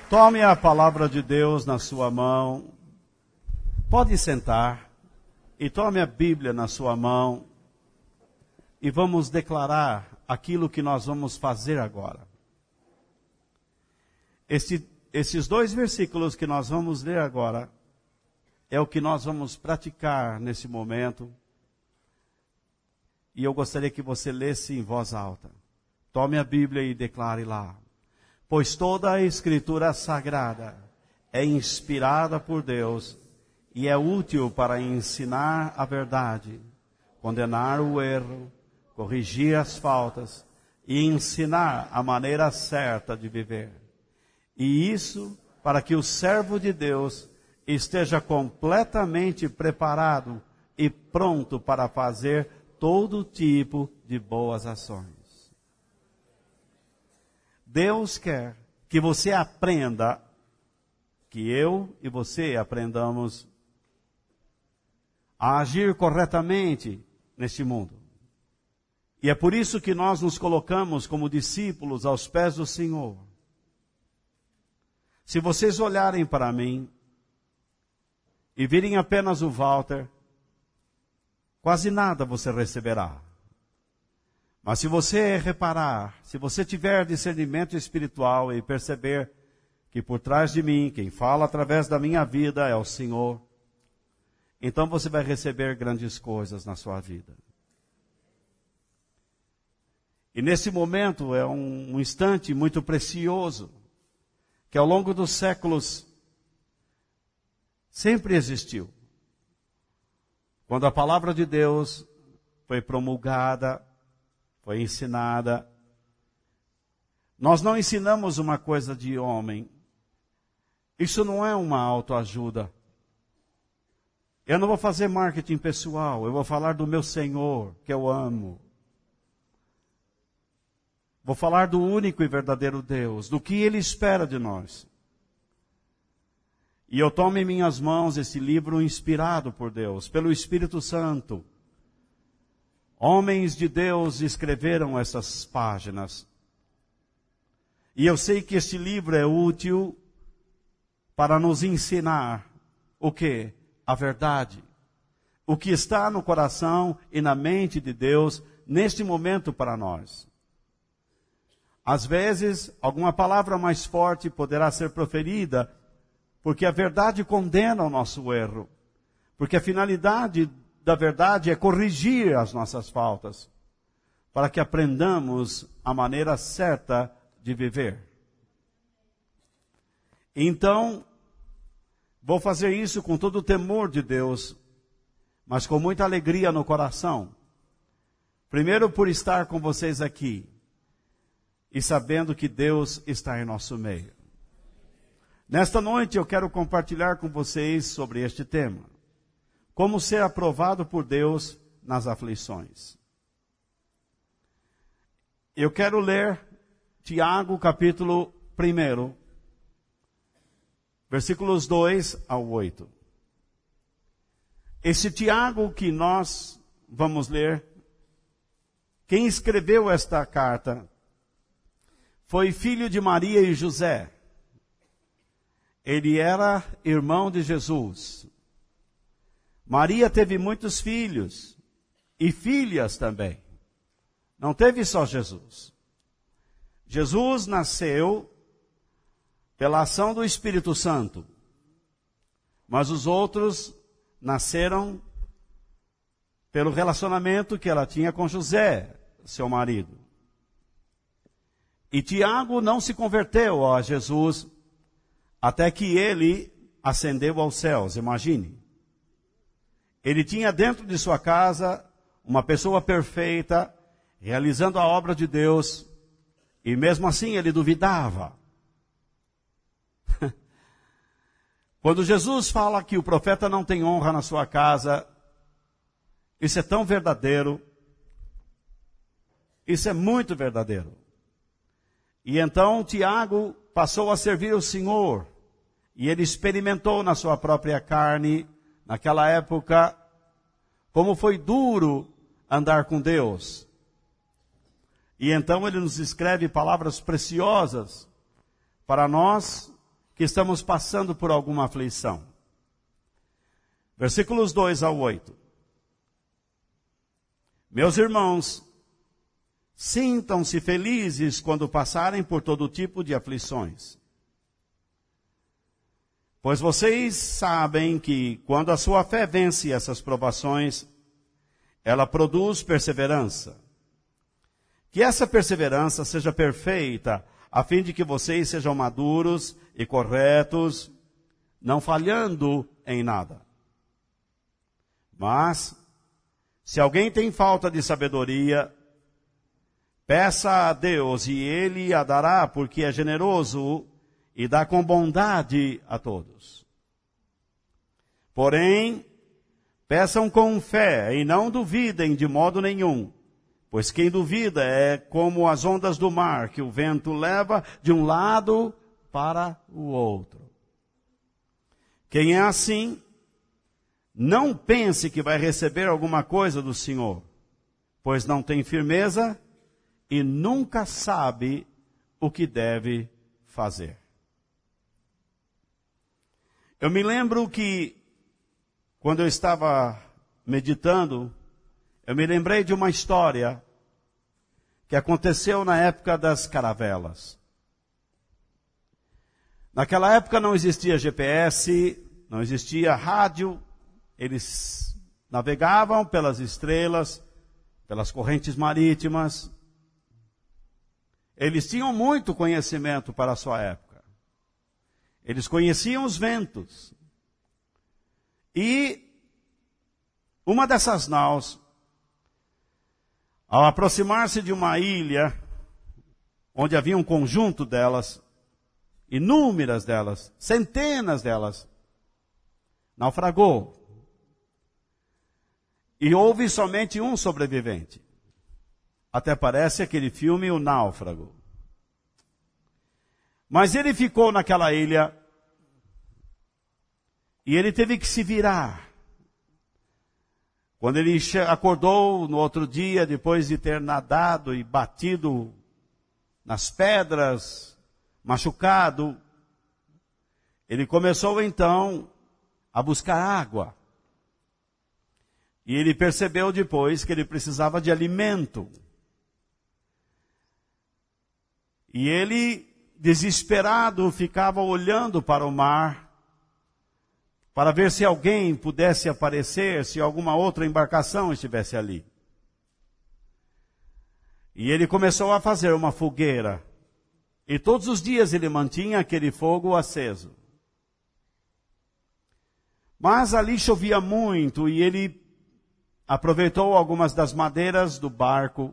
Tome a palavra de Deus na sua mão. Pode sentar e tome a Bíblia na sua mão. E vamos declarar aquilo que nós vamos fazer agora. Esses dois versículos que nós vamos ler agora é o que nós vamos praticar nesse momento. E eu gostaria que você lesse em voz alta. Tome a Bíblia e declare lá. Pois toda a Escritura Sagrada é inspirada por Deus e é útil para ensinar a verdade, condenar o erro, corrigir as faltas e ensinar a maneira certa de viver. E isso para que o servo de Deus esteja completamente preparado e pronto para fazer todo tipo de boas ações. Deus quer que você aprenda, que eu e você aprendamos a agir corretamente neste mundo. E é por isso que nós nos colocamos como discípulos aos pés do Senhor. Se vocês olharem para mim e virem apenas o Walter, quase nada você receberá. Mas se você reparar, se você tiver discernimento espiritual e perceber que por trás de mim, quem fala através da minha vida é o Senhor, então você vai receber grandes coisas na sua vida. E nesse momento é um instante muito precioso, que ao longo dos séculos sempre existiu. Quando a palavra de Deus foi promulgada, foi ensinada. Nós não ensinamos uma coisa de homem. Isso não é uma autoajuda. Eu não vou fazer marketing pessoal. Eu vou falar do meu Senhor, que eu amo. Vou falar do único e verdadeiro Deus, do que Ele espera de nós. E eu tomo em minhas mãos esse livro inspirado por Deus, pelo Espírito Santo. Homens de Deus escreveram essas páginas. E eu sei que este livro é útil para nos ensinar o quê? A verdade. O que está no coração e na mente de Deus neste momento para nós. Às vezes, alguma palavra mais forte poderá ser proferida, porque a verdade condena o nosso erro. Porque a finalidade da verdade é corrigir as nossas faltas, para que aprendamos a maneira certa de viver. Então, vou fazer isso com todo o temor de Deus, mas com muita alegria no coração. Primeiro por estar com vocês aqui, e sabendo que Deus está em nosso meio. Nesta noite eu quero compartilhar com vocês sobre este tema. Como ser aprovado por Deus nas aflições. Eu quero ler Tiago capítulo 1, versículos 2 ao 8. Esse Tiago que nós vamos ler, quem escreveu esta carta foi filho de Maria e José. Ele era irmão de Jesus. Maria teve muitos filhos e filhas também. Não teve só Jesus. Jesus nasceu pela ação do Espírito Santo. Mas os outros nasceram pelo relacionamento que ela tinha com José, seu marido. E Tiago não se converteu a Jesus até que ele ascendeu aos céus, imagine. Ele tinha dentro de sua casa uma pessoa perfeita, realizando a obra de Deus, e mesmo assim ele duvidava. Quando Jesus fala que o profeta não tem honra na sua casa, isso é tão verdadeiro, isso é muito verdadeiro. E então Tiago passou a servir o Senhor, e ele experimentou na sua própria carne, naquela época, como foi duro andar com Deus. E então ele nos escreve palavras preciosas para nós que estamos passando por alguma aflição. Versículos 2 ao 8. Meus irmãos, sintam-se felizes quando passarem por todo tipo de aflições. Pois vocês sabem que quando a sua fé vence essas provações, ela produz perseverança. Que essa perseverança seja perfeita, a fim de que vocês sejam maduros e corretos, não falhando em nada. Mas, se alguém tem falta de sabedoria, peça a Deus e Ele a dará, porque é generoso e dá com bondade a todos. Porém, peçam com fé e não duvidem de modo nenhum, pois quem duvida é como as ondas do mar, que o vento leva de um lado para o outro. Quem é assim, não pense que vai receber alguma coisa do Senhor, pois não tem firmeza e nunca sabe o que deve fazer. Eu me lembro que, quando eu estava meditando, eu me lembrei de uma história que aconteceu na época das caravelas. Naquela época não existia GPS, não existia rádio, eles navegavam pelas estrelas, pelas correntes marítimas. Eles tinham muito conhecimento para a sua época. Eles conheciam os ventos. E uma dessas naus, ao aproximar-se de uma ilha, onde havia um conjunto delas, inúmeras delas, centenas delas, naufragou. E houve somente um sobrevivente. Até parece aquele filme O Náufrago. Mas ele ficou naquela ilha e ele teve que se virar. Quando ele acordou no outro dia, depois de ter nadado e batido nas pedras, machucado, ele começou então a buscar água. E ele percebeu depois que ele precisava de alimento. E ele, desesperado, ficava olhando para o mar, para ver se alguém pudesse aparecer, se alguma outra embarcação estivesse ali. E ele começou a fazer uma fogueira. E todos os dias ele mantinha aquele fogo aceso. Mas ali chovia muito e ele aproveitou algumas das madeiras do barco.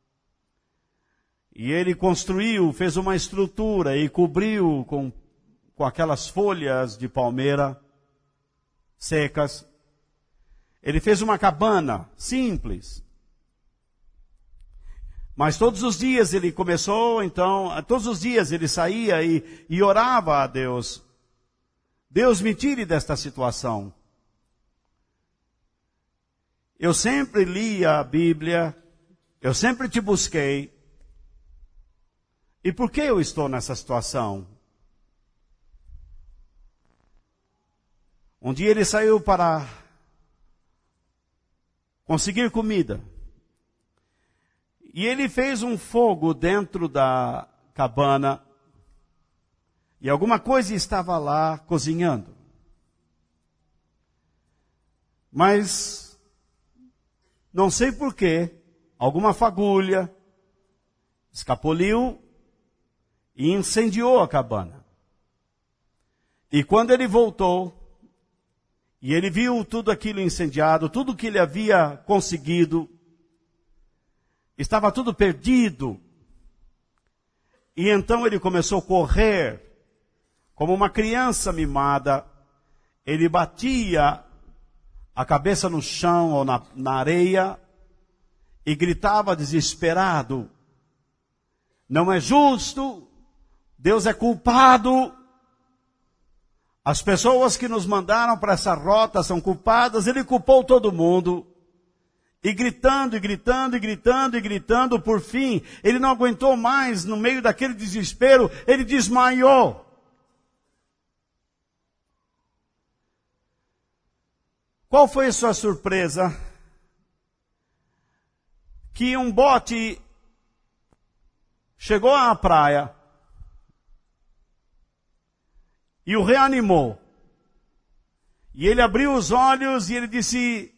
E ele construiu, fez uma estrutura e cobriu com aquelas folhas de palmeira secas. Ele fez uma cabana simples. Mas todos os dias ele começou, então, todos os dias ele saía e orava a Deus. Deus, me tire desta situação. Eu sempre lia a Bíblia, eu sempre te busquei. E por que eu estou nessa situação? Um dia ele saiu para conseguir comida. E ele fez um fogo dentro da cabana. E alguma coisa estava lá cozinhando. Mas, não sei porquê, alguma fagulha escapuliu e incendiou a cabana. E quando ele voltou, e ele viu tudo aquilo incendiado, tudo que ele havia conseguido, estava tudo perdido. E então ele começou a correr, como uma criança mimada. Ele batia a cabeça no chão ou na areia e gritava desesperado: não é justo, Deus é culpado, as pessoas que nos mandaram para essa rota são culpadas. Ele culpou todo mundo. E gritando, e gritando, e gritando, e gritando, por fim, ele não aguentou mais, no meio daquele desespero, ele desmaiou. Qual foi a sua surpresa? Que um bote chegou à praia e o reanimou. E ele abriu os olhos e ele disse: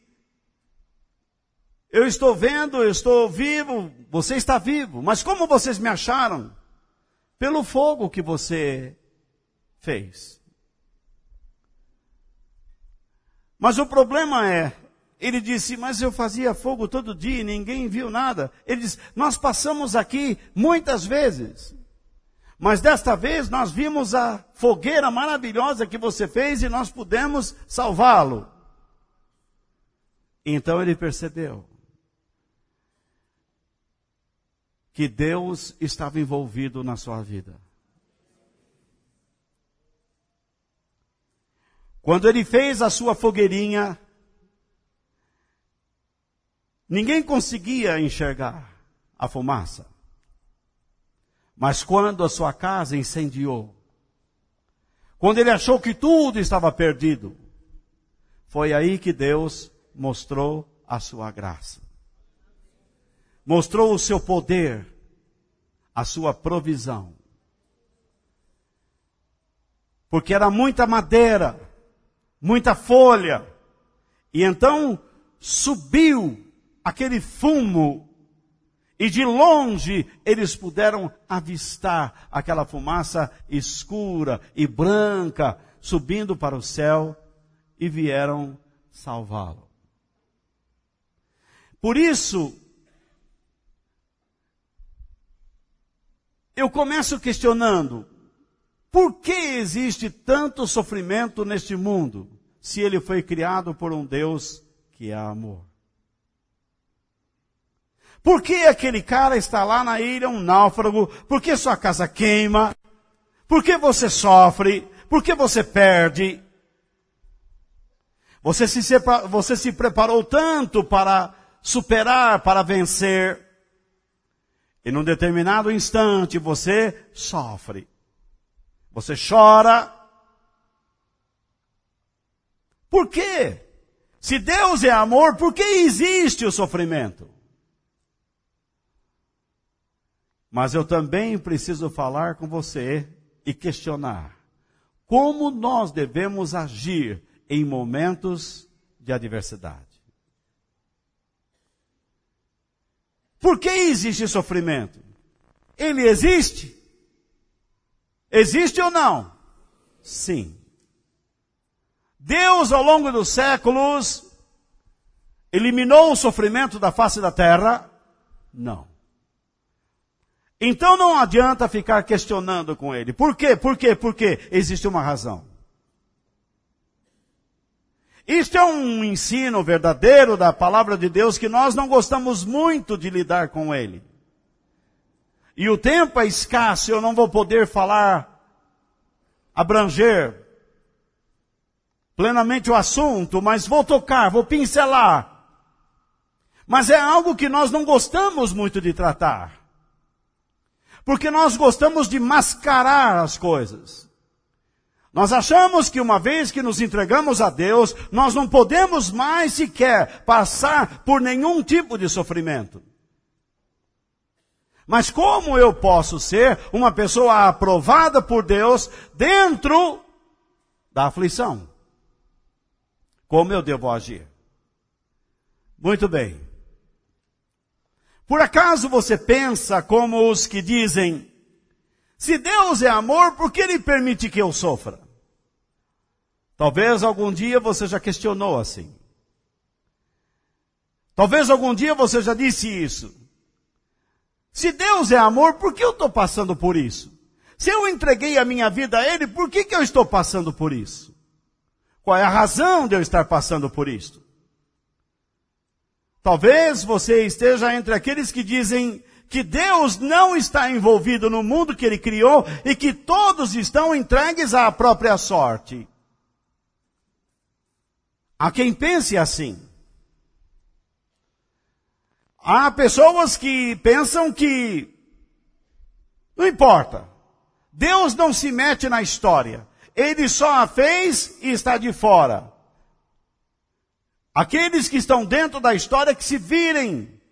eu estou vendo, eu estou vivo, você está vivo. Mas como vocês me acharam? Pelo fogo que você fez. Mas o problema é, ele disse, mas eu fazia fogo todo dia e ninguém viu nada. Ele disse, nós passamos aqui muitas vezes. Mas desta vez nós vimos a fogueira maravilhosa que você fez e nós pudemos salvá-lo. Então ele percebeu que Deus estava envolvido na sua vida. Quando ele fez a sua fogueirinha, ninguém conseguia enxergar a fumaça. Mas quando a sua casa incendiou, quando ele achou que tudo estava perdido, foi aí que Deus mostrou a sua graça. Mostrou o seu poder, a sua provisão. Porque era muita madeira, muita folha. E então subiu aquele fumo. E de longe eles puderam avistar aquela fumaça escura e branca subindo para o céu e vieram salvá-lo. Por isso, eu começo questionando, por que existe tanto sofrimento neste mundo, se ele foi criado por um Deus que é amor? Por que aquele cara está lá na ilha, um náufrago? Por que sua casa queima? Por que você sofre? Por que você perde? Você se preparou tanto para superar, para vencer. E num determinado instante você sofre. Você chora. Por quê? Se Deus é amor, por que existe o sofrimento? Mas eu também preciso falar com você e questionar. Como nós devemos agir em momentos de adversidade? Por que existe sofrimento? Ele existe? Existe ou não? Sim. Deus, ao longo dos séculos, eliminou o sofrimento da face da terra? Não. Então não adianta ficar questionando com ele. Por quê? Por quê? Por quê? Existe uma razão. Isto é um ensino verdadeiro da palavra de Deus que nós não gostamos muito de lidar com ele. E o tempo é escasso, eu não vou poder falar, abranger plenamente o assunto, mas vou tocar, vou pincelar. Mas é algo que nós não gostamos muito de tratar. Porque nós gostamos de mascarar as coisas. Nós achamos que uma vez que nos entregamos a Deus, nós não podemos mais sequer passar por nenhum tipo de sofrimento. Mas como eu posso ser uma pessoa aprovada por Deus dentro da aflição? Como eu devo agir? Muito bem. Por acaso você pensa como os que dizem, se Deus é amor, por que Ele permite que eu sofra? Talvez algum dia você já questionou assim. Talvez algum dia você já disse isso. Se Deus é amor, por que eu estou passando por isso? Se eu entreguei a minha vida a Ele, por que eu estou passando por isso? Qual é a razão de eu estar passando por isso? Talvez você esteja entre aqueles que dizem que Deus não está envolvido no mundo que Ele criou e que todos estão entregues à própria sorte. Há quem pense assim. Há pessoas que pensam que não importa. Deus não se mete na história. Ele só a fez e está de fora. Aqueles que estão dentro da história que se virem.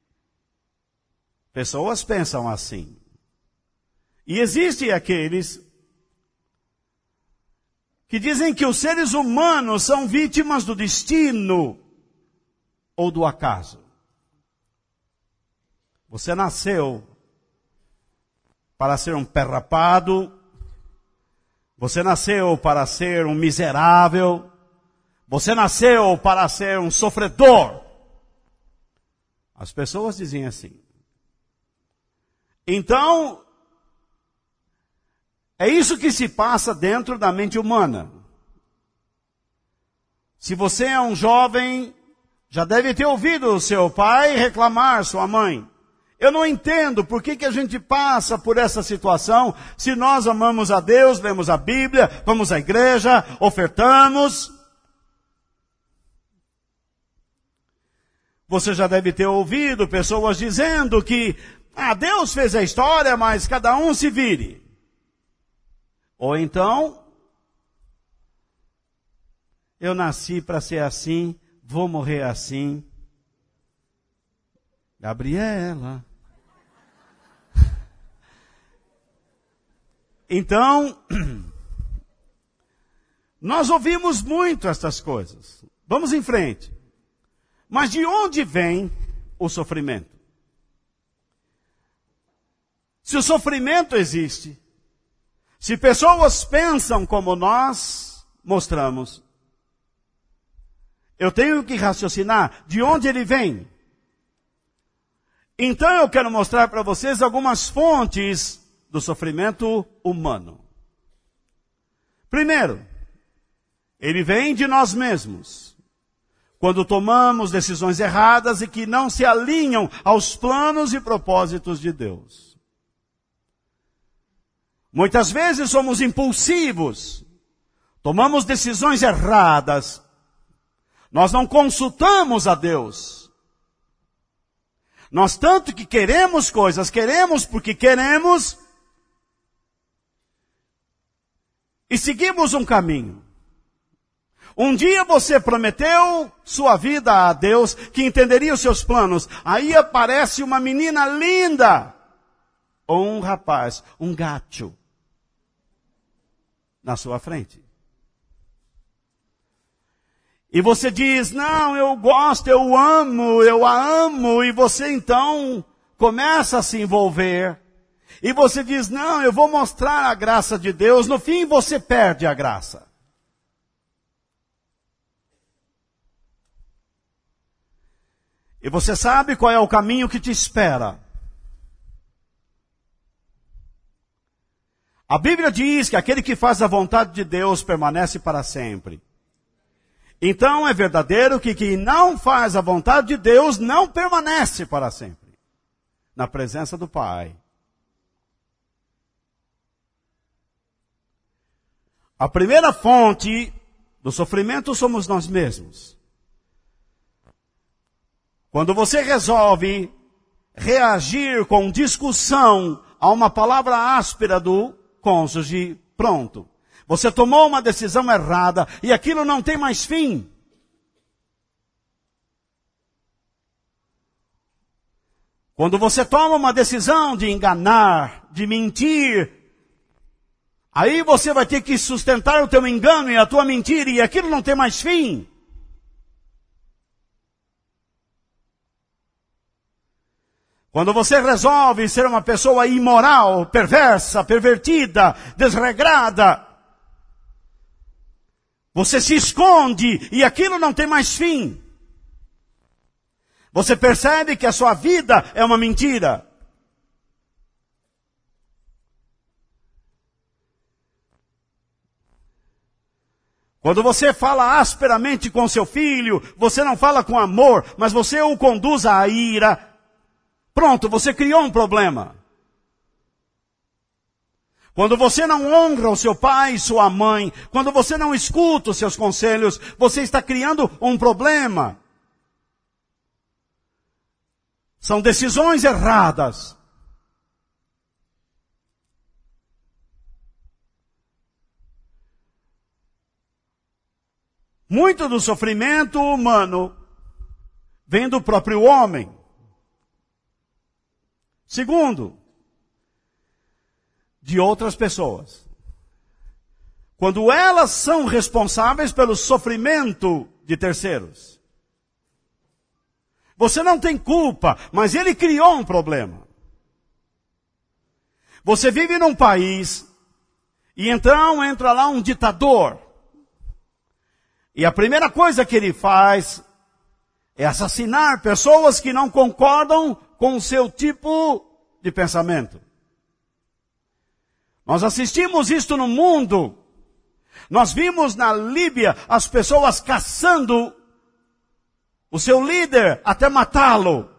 Pessoas pensam assim. E existem aqueles que dizem que os seres humanos são vítimas do destino ou do acaso. Você nasceu para ser um pé rapado, você nasceu para ser um miserável, você nasceu para ser um sofredor. As pessoas dizem assim. Então, é isso que se passa dentro da mente humana. Se você é um jovem, já deve ter ouvido o seu pai reclamar, sua mãe. Eu não entendo por que a gente passa por essa situação, se nós amamos a Deus, lemos a Bíblia, vamos à igreja, ofertamos. Você já deve ter ouvido pessoas dizendo que, Deus fez a história, mas cada um se vire. Ou então, eu nasci para ser assim, vou morrer assim. Gabriela. Então, nós ouvimos muito estas coisas. Vamos em frente. Mas de onde vem o sofrimento? Se o sofrimento existe, se pessoas pensam como nós mostramos, eu tenho que raciocinar de onde ele vem. Então eu quero mostrar para vocês algumas fontes do sofrimento humano. Primeiro, ele vem de nós mesmos. Quando tomamos decisões erradas e que não se alinham aos planos e propósitos de Deus. Muitas vezes somos impulsivos. Tomamos decisões erradas. Nós não consultamos a Deus. Nós tanto que queremos coisas, queremos porque queremos, e seguimos um caminho. Um dia você prometeu sua vida a Deus, que entenderia os seus planos. Aí aparece uma menina linda, ou um rapaz, um gato, na sua frente. E você diz, não, eu gosto, eu a amo, e você então começa a se envolver. E você diz, não, eu vou mostrar a graça de Deus. No fim você perde a graça. E você sabe qual é o caminho que te espera. A Bíblia diz que aquele que faz a vontade de Deus permanece para sempre. Então é verdadeiro que quem não faz a vontade de Deus não permanece para sempre na presença do Pai. A primeira fonte do sofrimento somos nós mesmos. Quando você resolve reagir com discussão a uma palavra áspera do cônjuge, pronto. Você tomou uma decisão errada e aquilo não tem mais fim. Quando você toma uma decisão de enganar, de mentir, aí você vai ter que sustentar o teu engano e a tua mentira e aquilo não tem mais fim. Quando você resolve ser uma pessoa imoral, perversa, pervertida, desregrada, você se esconde e aquilo não tem mais fim. Você percebe que a sua vida é uma mentira. Quando você fala asperamente com seu filho, você não fala com amor, mas você o conduz à ira. Pronto, você criou um problema. Quando você não honra o seu pai e sua mãe, quando você não escuta os seus conselhos, você está criando um problema. São decisões erradas. Muito do sofrimento humano vem do próprio homem. Segundo, de outras pessoas. Quando elas são responsáveis pelo sofrimento de terceiros. Você não tem culpa, mas ele criou um problema. Você vive num país e então entra lá um ditador. E a primeira coisa que ele faz é assassinar pessoas que não concordam com o seu tipo de pensamento. Nós assistimos isto no mundo. Nós vimos na Líbia as pessoas caçando o seu líder até matá-lo.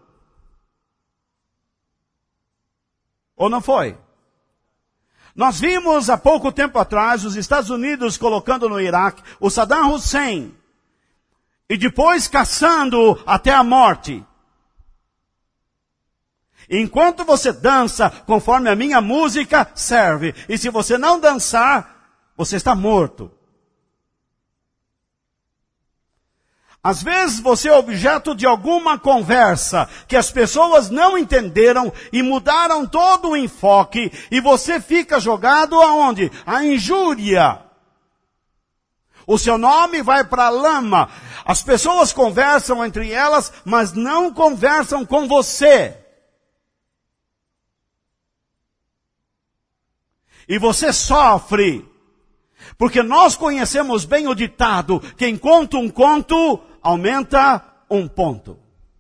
Ou não foi? Nós vimos há pouco tempo atrás os Estados Unidos colocando no Iraque o Saddam Hussein e depois caçando até a morte. Enquanto você dança conforme a minha música, serve. E se você não dançar, você está morto. Às vezes você é objeto de alguma conversa que as pessoas não entenderam e mudaram todo o enfoque e você fica jogado aonde? A injúria. O seu nome vai para a lama. As pessoas conversam entre elas, mas não conversam com você. E você sofre. Porque nós conhecemos bem o ditado, quem conta um conto, aumenta um ponto.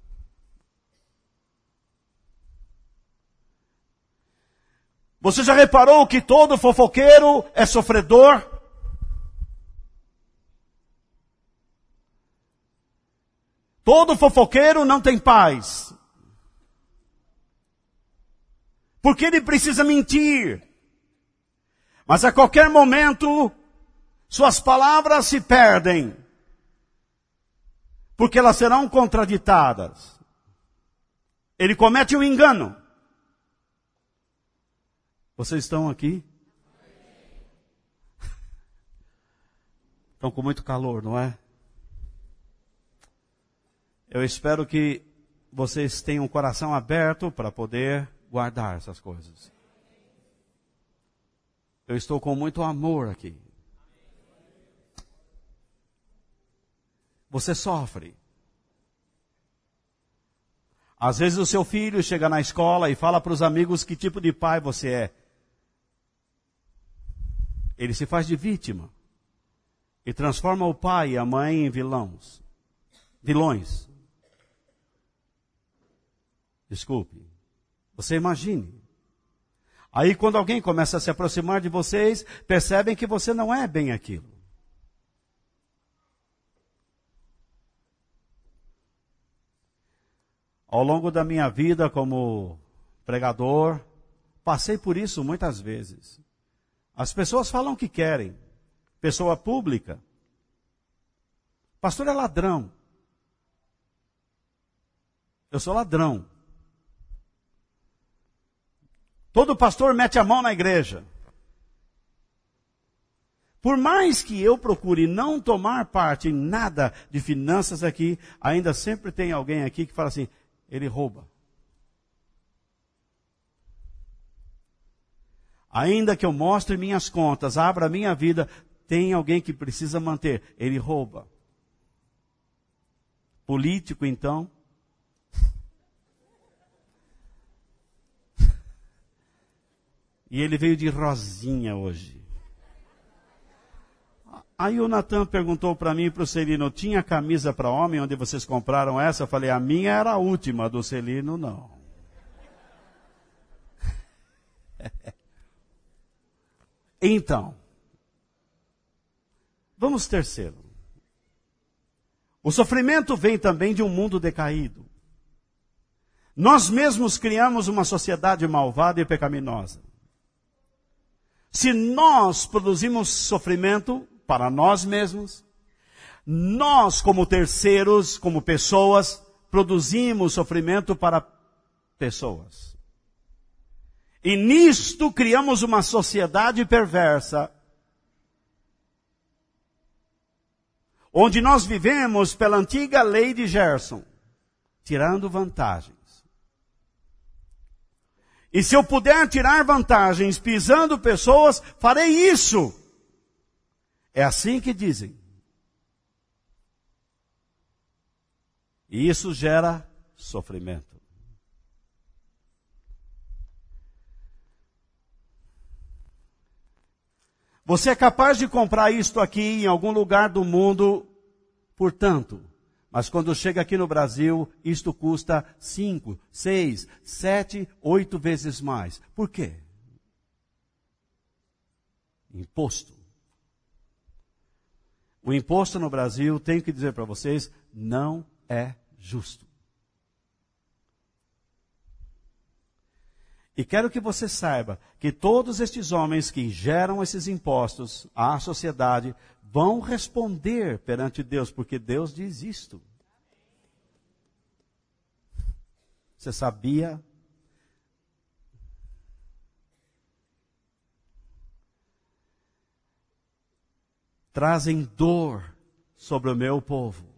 Você já reparou que todo fofoqueiro é sofredor? Todo fofoqueiro não tem paz. Porque ele precisa mentir. Mas a qualquer momento, suas palavras se perdem. Porque elas serão contraditadas. Ele comete um engano. Vocês estão aqui? Estão com muito calor, não é? Eu espero que vocês tenham o coração aberto para poder guardar essas coisas. Eu estou com muito amor aqui. Você sofre. Às vezes o seu filho chega na escola e fala para os amigos que tipo de pai você é. Ele se faz de vítima. E transforma o pai e a mãe em vilões. Desculpe. Você imagine. Aí quando alguém começa a se aproximar de vocês, percebem que você não é bem aquilo. Ao longo da minha vida como pregador, passei por isso muitas vezes. As pessoas falam o que querem. Pessoa pública. Pastor é ladrão. Eu sou ladrão. Todo pastor mete a mão na igreja. Por mais que eu procure não tomar parte em nada de finanças aqui, ainda sempre tem alguém aqui que fala assim, ele rouba. Ainda que eu mostre minhas contas, abra minha vida, tem alguém que precisa manter, ele rouba. Político, então. E ele veio de rosinha hoje. Aí o Natan perguntou para mim e para o Celino, tinha camisa para homem onde vocês compraram essa? Eu falei, a minha era a última, a do Celino não. Então, vamos terceiro. O sofrimento vem também de um mundo decaído. Nós mesmos criamos uma sociedade malvada e pecaminosa. Se nós produzimos sofrimento para nós mesmos, nós como terceiros, como pessoas, produzimos sofrimento para pessoas. E nisto criamos uma sociedade perversa, onde nós vivemos pela antiga lei de Gerson, tirando vantagens. E se eu puder tirar vantagens pisando pessoas, farei isso. É assim que dizem. E isso gera sofrimento. Você é capaz de comprar isto aqui em algum lugar do mundo por tanto. Mas quando chega aqui no Brasil, isto custa 5, 6, 7, 8 vezes mais. Por quê? Imposto. O imposto no Brasil, tenho que dizer para vocês, não é justo. E quero que você saiba que todos estes homens que geram esses impostos à sociedade vão responder perante Deus, porque Deus diz isto. Você sabia? Trazem dor sobre o meu povo.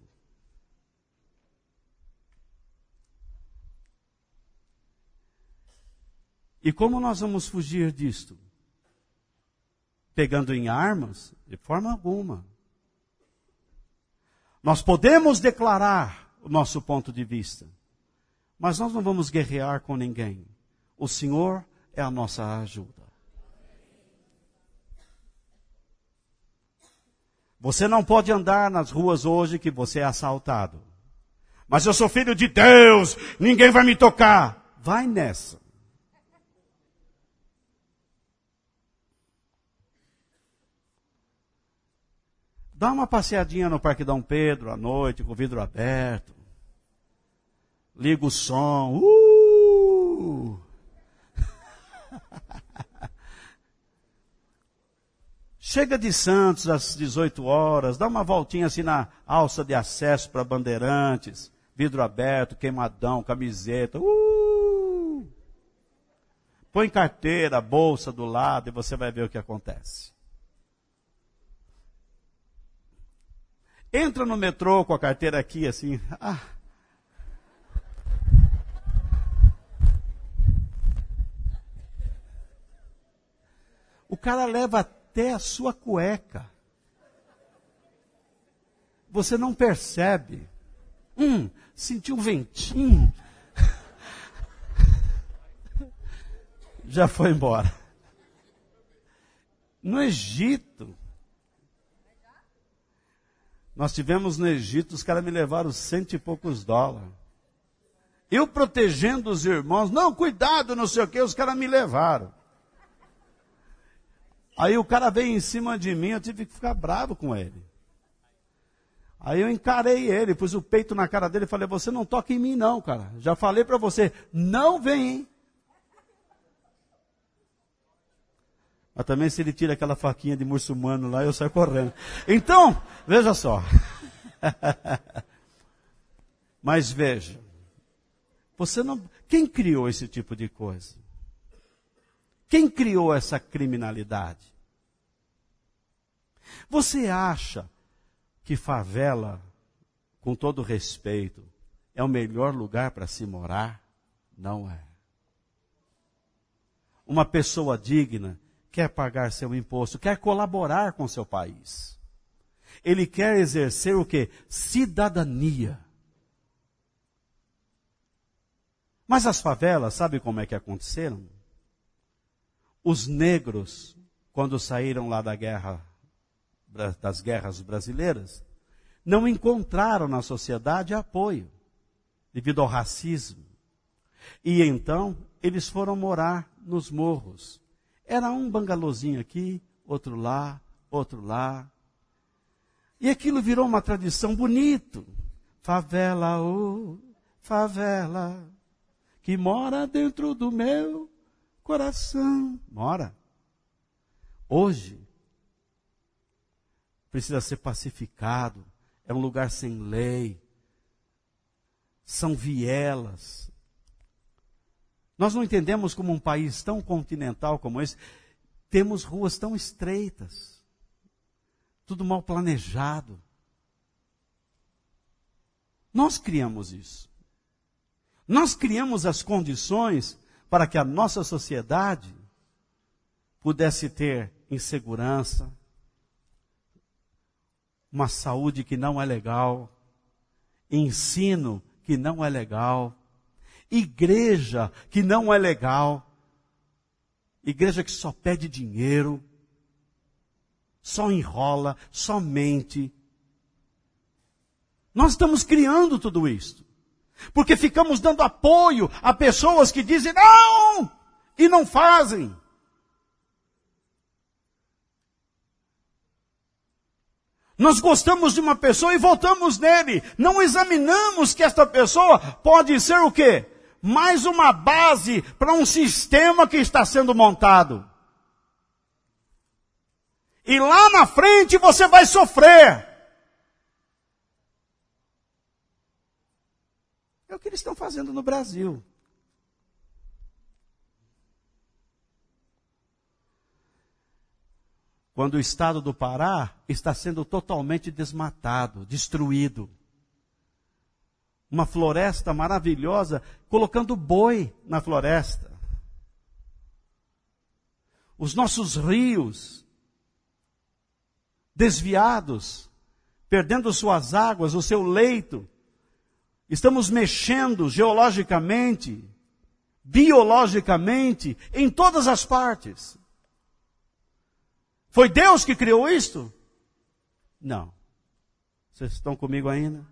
E como nós vamos fugir disto? Pegando em armas? De forma alguma. Nós podemos declarar o nosso ponto de vista, mas nós não vamos guerrear com ninguém. O Senhor é a nossa ajuda. Você não pode andar nas ruas hoje que você é assaltado. Mas eu sou filho de Deus, ninguém vai me tocar. Vai nessa. Dá uma passeadinha no Parque Dom Pedro à noite, com o vidro aberto. Liga o som. Chega de Santos às 18 horas, dá uma voltinha assim na alça de acesso para Bandeirantes, vidro aberto, queimadão, camiseta. Põe carteira, bolsa do lado e você vai ver o que acontece. Entra no metrô com a carteira aqui assim. O cara leva até a sua cueca. Você não percebe. Sentiu um ventinho. Já foi embora. No Egito. Nós tivemos no Egito, os caras me levaram $100 e poucos. Eu protegendo os irmãos, não, cuidado, não sei o que, os caras me levaram. Aí o cara veio em cima de mim, eu tive que ficar bravo com ele. Aí eu encarei ele, pus o peito na cara dele e falei, você não toca em mim não, cara. Já falei para você, não vem, hein? Mas também se ele tira aquela faquinha de muçulmano lá, eu saio correndo. Então, veja só. Mas veja. Quem criou esse tipo de coisa? Quem criou essa criminalidade? Você acha que favela, com todo respeito, é o melhor lugar para se morar? Não é. Uma pessoa digna quer pagar seu imposto, quer colaborar com seu país. Ele quer exercer o quê? Cidadania. Mas as favelas, sabe como é que aconteceram? Os negros, quando saíram lá das guerras brasileiras, não encontraram na sociedade apoio, devido ao racismo. E então, eles foram morar nos morros. Era um bangalôzinho aqui, outro lá, outro lá. E aquilo virou uma tradição bonito. Favela, favela, que mora dentro do meu coração. Mora. Hoje, precisa ser pacificado. É um lugar sem lei. São vielas. Nós não entendemos como um país tão continental como esse, temos ruas tão estreitas, tudo mal planejado. Nós criamos isso. Nós criamos as condições para que a nossa sociedade pudesse ter insegurança, uma saúde que não é legal, ensino que não é legal, igreja que não é legal, igreja que só pede dinheiro, só enrola, só mente. Nós estamos criando tudo isso, porque ficamos dando apoio a pessoas que dizem não e não fazem. Nós gostamos de uma pessoa e votamos nele. Não examinamos que esta pessoa pode ser o quê? Mais uma base para um sistema que está sendo montado. E lá na frente você vai sofrer. É o que eles estão fazendo no Brasil. Quando o estado do Pará está sendo totalmente desmatado, destruído. Uma floresta maravilhosa, colocando boi na floresta. Os nossos rios, desviados, perdendo suas águas, o seu leito. Estamos mexendo geologicamente, biologicamente, em todas as partes. Foi Deus que criou isto? Não. Vocês estão comigo ainda?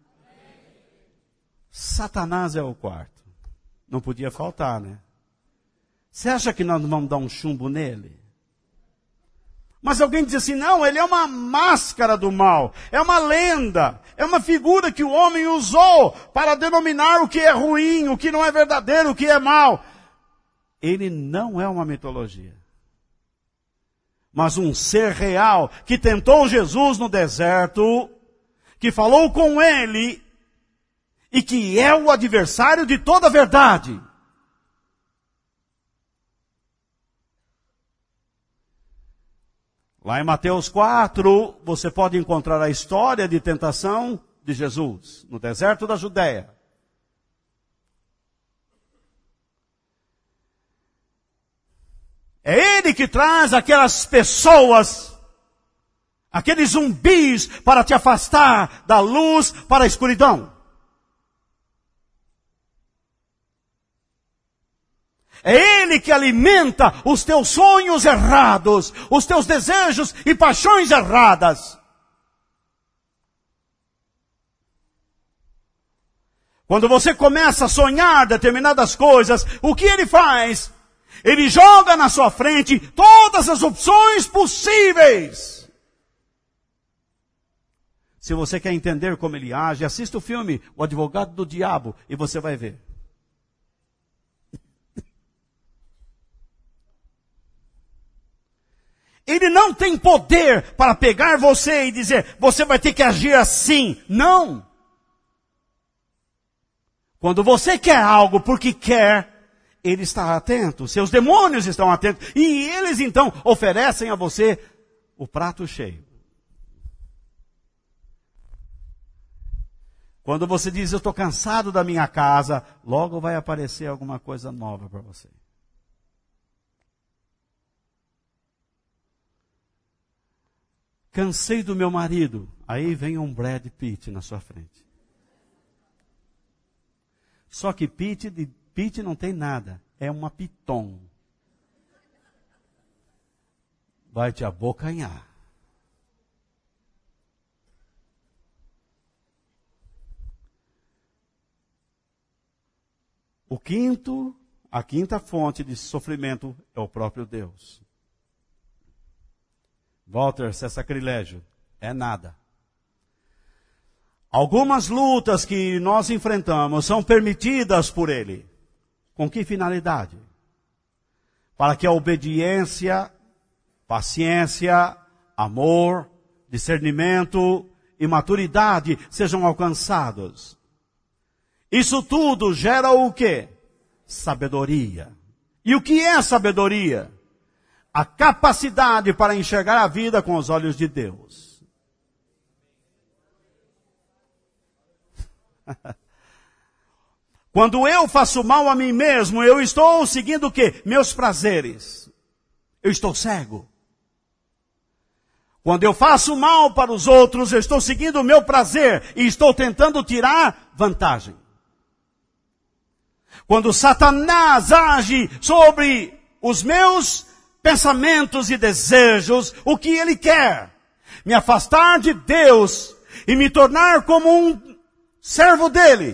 Satanás é o quarto. Não podia faltar, né? Você acha que nós não vamos dar um chumbo nele? Mas alguém diz assim, não, ele é uma máscara do mal. É uma lenda. É uma figura que o homem usou para denominar o que é ruim, o que não é verdadeiro, o que é mal. Ele não é uma mitologia. Mas um ser real que tentou Jesus no deserto, que falou com ele e que é o adversário de toda a verdade. Lá em Mateus 4, você pode encontrar a história de tentação de Jesus no deserto da Judéia. É ele que traz aquelas pessoas, aqueles zumbis para te afastar da luz para a escuridão. É ele que alimenta os teus sonhos errados, os teus desejos e paixões erradas. Quando você começa a sonhar determinadas coisas, o que ele faz? Ele joga na sua frente todas as opções possíveis. Se você quer entender como ele age, assista o filme O Advogado do Diabo e você vai ver. Ele não tem poder para pegar você e dizer, você vai ter que agir assim. Não. Quando você quer algo porque quer, ele está atento, seus demônios estão atentos, e eles então oferecem a você o prato cheio. Quando você diz, eu estou cansado da minha casa, logo vai aparecer alguma coisa nova para você. Cansei do meu marido, aí vem um Brad Pitt na sua frente. Só que Pitt não tem nada, é uma piton. Vai te abocanhar. A quinta fonte de sofrimento é o próprio Deus. Walter, se é sacrilégio, é nada. Algumas lutas que nós enfrentamos são permitidas por Ele. Com que finalidade? Para que a obediência, paciência, amor, discernimento e maturidade sejam alcançados. Isso tudo gera o quê? Sabedoria. E o que é sabedoria? A capacidade para enxergar a vida com os olhos de Deus. Quando eu faço mal a mim mesmo, eu estou seguindo o quê? Meus prazeres. Eu estou cego. Quando eu faço mal para os outros, eu estou seguindo o meu prazer e estou tentando tirar vantagem. Quando Satanás age sobre os meus pensamentos e desejos, o que ele quer? Me afastar de Deus e me tornar como um servo dele.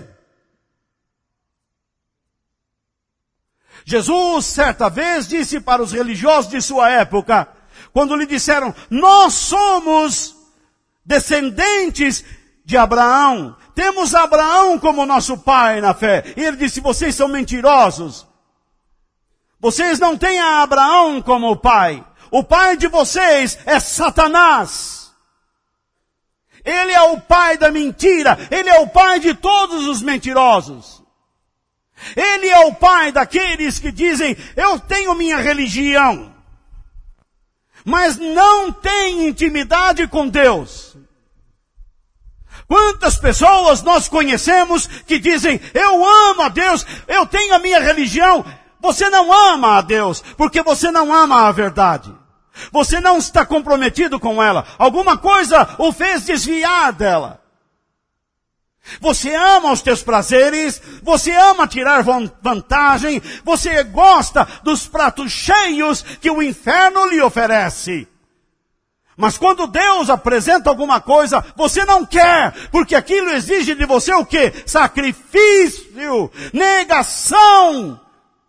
Jesus, certa vez, disse para os religiosos de sua época, quando lhe disseram, nós somos descendentes de Abraão, temos Abraão como nosso pai na fé. E ele disse, vocês são mentirosos. Vocês não têm a Abraão como pai. O pai de vocês é Satanás. Ele é o pai da mentira. Ele é o pai de todos os mentirosos. Ele é o pai daqueles que dizem, eu tenho minha religião, mas não tem intimidade com Deus. Quantas pessoas nós conhecemos que dizem, eu amo a Deus, eu tenho a minha religião. Você não ama a Deus, porque você não ama a verdade. Você não está comprometido com ela. Alguma coisa o fez desviar dela. Você ama os teus prazeres, você ama tirar vantagem, você gosta dos pratos cheios que o inferno lhe oferece. Mas quando Deus apresenta alguma coisa, você não quer, porque aquilo exige de você o quê? Sacrifício, negação.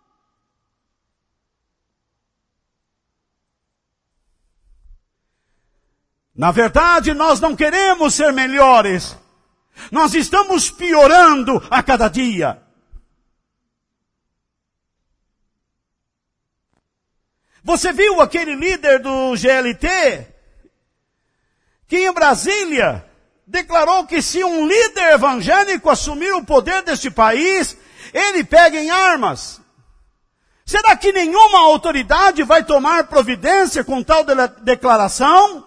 Na verdade, nós não queremos ser melhores. Nós estamos piorando a cada dia. Você viu aquele líder do GLT? Que em Brasília declarou que se um líder evangélico assumir o poder deste país, ele pega em armas. Será que nenhuma autoridade vai tomar providência com tal declaração?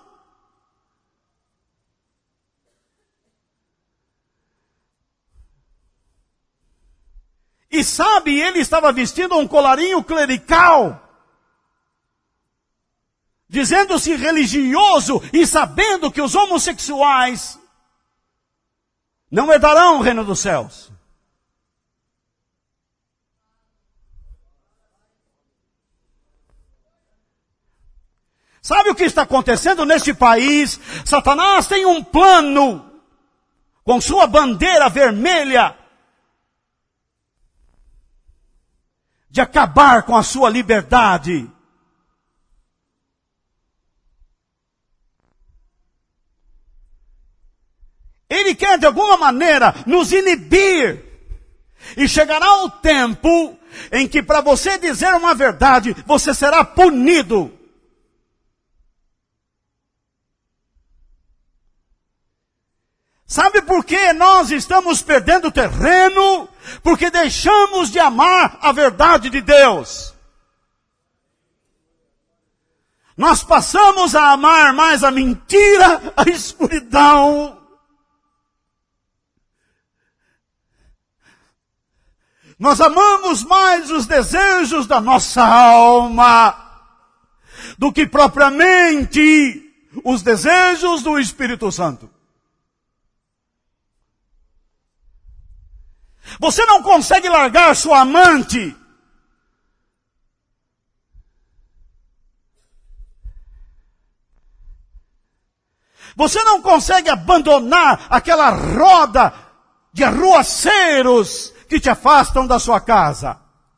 E sabe, ele estava vestindo um colarinho clerical, dizendo-se religioso e sabendo que os homossexuais não herdarão o reino dos céus. Sabe o que está acontecendo neste país? Satanás tem um plano com sua bandeira vermelha de acabar com a sua liberdade. Ele quer de alguma maneira nos inibir. E chegará o tempo em que para você dizer uma verdade, você será punido. Sabe por que nós estamos perdendo terreno? Porque deixamos de amar a verdade de Deus. Nós passamos a amar mais a mentira, a escuridão. Nós amamos mais os desejos da nossa alma do que propriamente os desejos do Espírito Santo. Você não consegue largar sua amante. Você não consegue abandonar aquela roda de arruaceiros que te afastam da sua casa.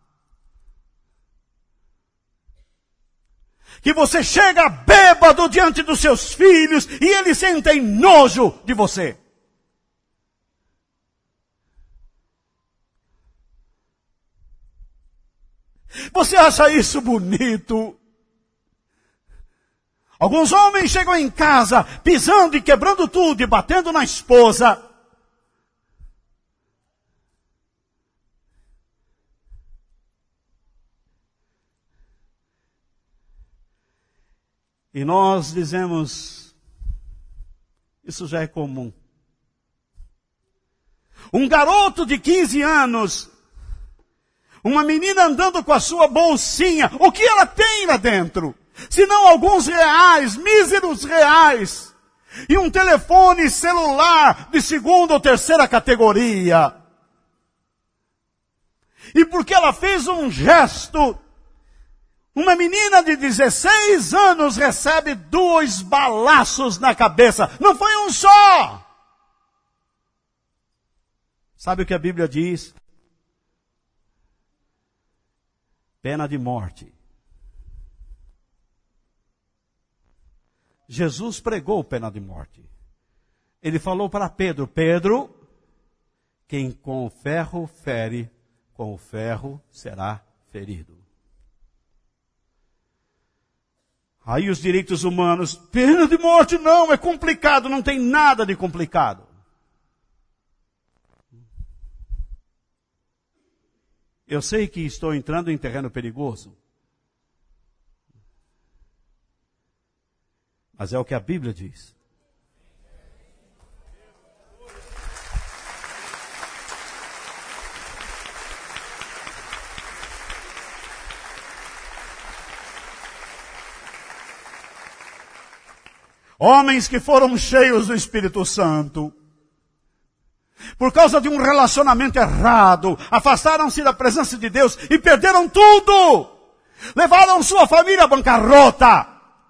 Que você chega bêbado diante dos seus filhos e eles sentem nojo de você. Você acha isso bonito? Alguns homens chegam em casa pisando e quebrando tudo e batendo na esposa. E nós dizemos, isso já é comum. Um garoto de 15 anos, uma menina andando com a sua bolsinha, o que ela tem lá dentro? Se não alguns reais, míseros reais, e um telefone celular de segunda ou terceira categoria. E porque ela fez um gesto, uma menina de 16 anos recebe 2 balaços na cabeça. Não foi um só. Sabe o que a Bíblia diz? Pena de morte. Jesus pregou pena de morte. Ele falou para Pedro, Pedro, quem com o ferro fere, com o ferro será ferido. Aí os direitos humanos, pena de morte não, é complicado, não tem nada de complicado. Eu sei que estou entrando em terreno perigoso. Mas é o que a Bíblia diz. Homens que foram cheios do Espírito Santo, por causa de um relacionamento errado, afastaram-se da presença de Deus e perderam tudo. Levaram sua família à bancarrota.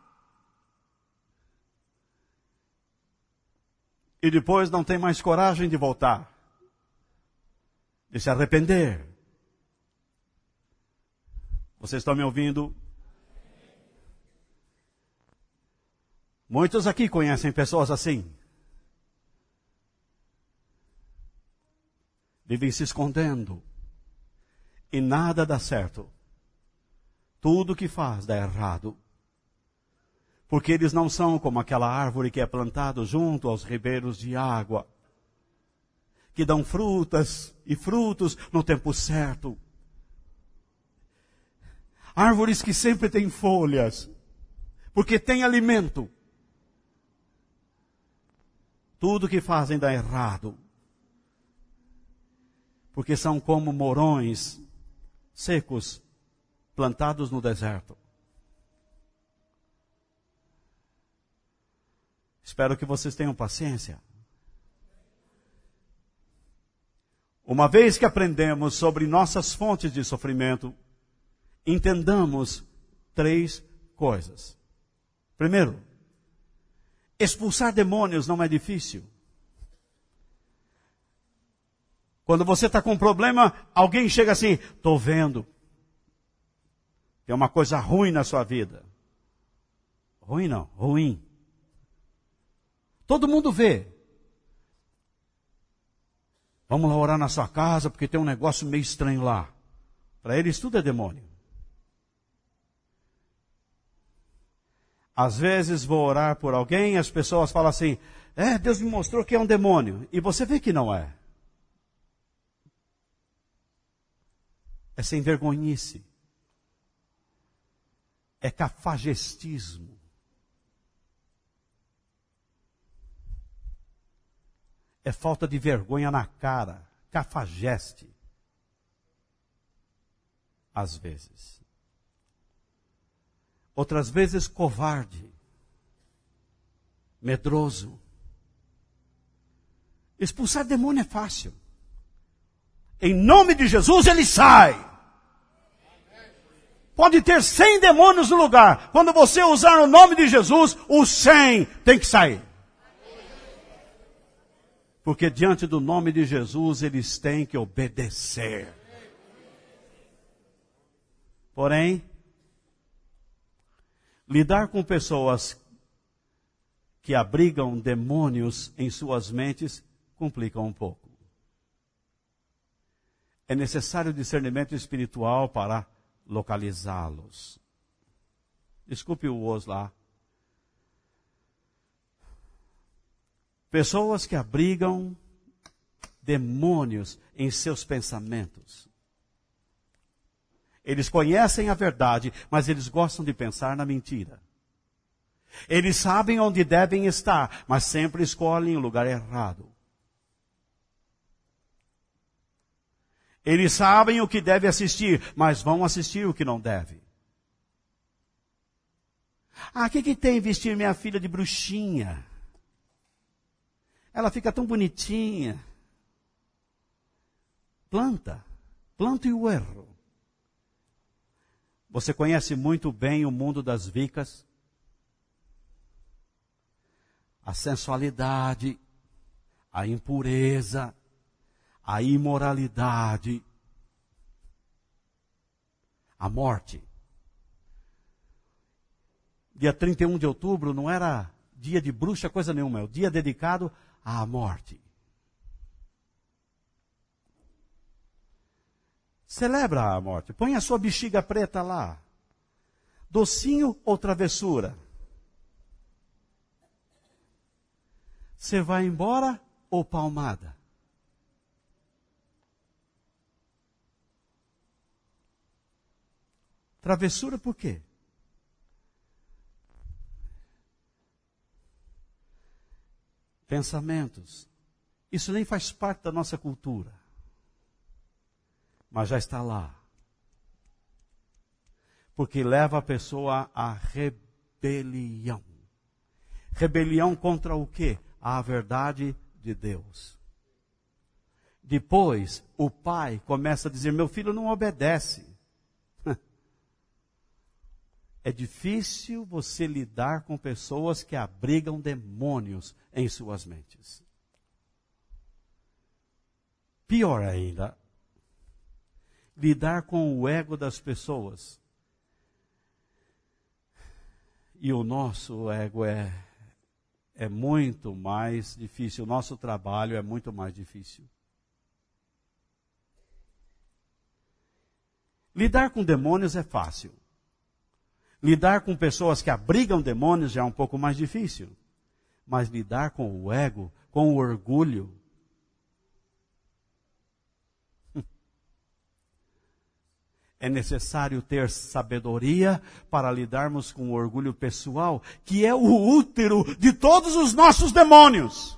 E depois não tem mais coragem de voltar, de se arrepender. Vocês estão me ouvindo? Muitos aqui conhecem pessoas assim. Vivem se escondendo. E nada dá certo. Tudo que faz dá errado. Porque eles não são como aquela árvore que é plantada junto aos ribeiros de água, que dão frutas e frutos no tempo certo. Árvores que sempre têm folhas, porque têm alimento. Tudo que fazem dá errado. Porque são como morões secos, plantados no deserto. Espero que vocês tenham paciência. Uma vez que aprendemos sobre nossas fontes de sofrimento, entendamos 3 coisas. Primeiro, expulsar demônios não é difícil. Quando você está com um problema, alguém chega assim, estou vendo. Tem uma coisa ruim na sua vida. Ruim não, ruim. Todo mundo vê. Vamos lá orar na sua casa, porque tem um negócio meio estranho lá. Para eles tudo é demônio. Às vezes vou orar por alguém e as pessoas falam assim, Deus me mostrou que é um demônio. E você vê que não é. É sem vergonhice. É cafajestismo. É falta de vergonha na cara. Cafajeste. Às vezes. Outras vezes covarde. Medroso. Expulsar demônio é fácil. Em nome de Jesus ele sai. Pode ter 100 demônios no lugar. Quando você usar o nome de Jesus, os 100 tem que sair. Porque diante do nome de Jesus, eles têm que obedecer. Porém, lidar com pessoas que abrigam demônios em suas mentes complica um pouco. É necessário discernimento espiritual para localizá-los. Desculpe o os lá. Pessoas que abrigam demônios em seus pensamentos. Eles conhecem a verdade, mas eles gostam de pensar na mentira. Eles sabem onde devem estar, mas sempre escolhem o lugar errado. Eles sabem o que deve assistir, mas vão assistir o que não deve. Ah, o que tem vestir minha filha de bruxinha? Ela fica tão bonitinha. Planta o erro. Você conhece muito bem o mundo das vicas? A sensualidade, a impureza, a imoralidade, a morte. Dia 31 de outubro não era dia de bruxa, coisa nenhuma, é o dia dedicado à morte. Celebra a morte. Põe a sua bexiga preta lá. Docinho ou travessura? Você vai embora ou palmada? Travessura por quê? Pensamentos. Isso nem faz parte da nossa cultura. Mas já está lá. Porque leva a pessoa à rebelião. Rebelião contra o quê? A verdade de Deus. Depois, o pai começa a dizer, meu filho não obedece. É difícil você lidar com pessoas que abrigam demônios em suas mentes. Pior ainda, lidar com o ego das pessoas. E o nosso ego é muito mais difícil. O nosso trabalho é muito mais difícil. Lidar com demônios é fácil. Lidar com pessoas que abrigam demônios já é um pouco mais difícil. Mas lidar com o ego, com o orgulho, é necessário ter sabedoria para lidarmos com o orgulho pessoal, que é o útero de todos os nossos demônios.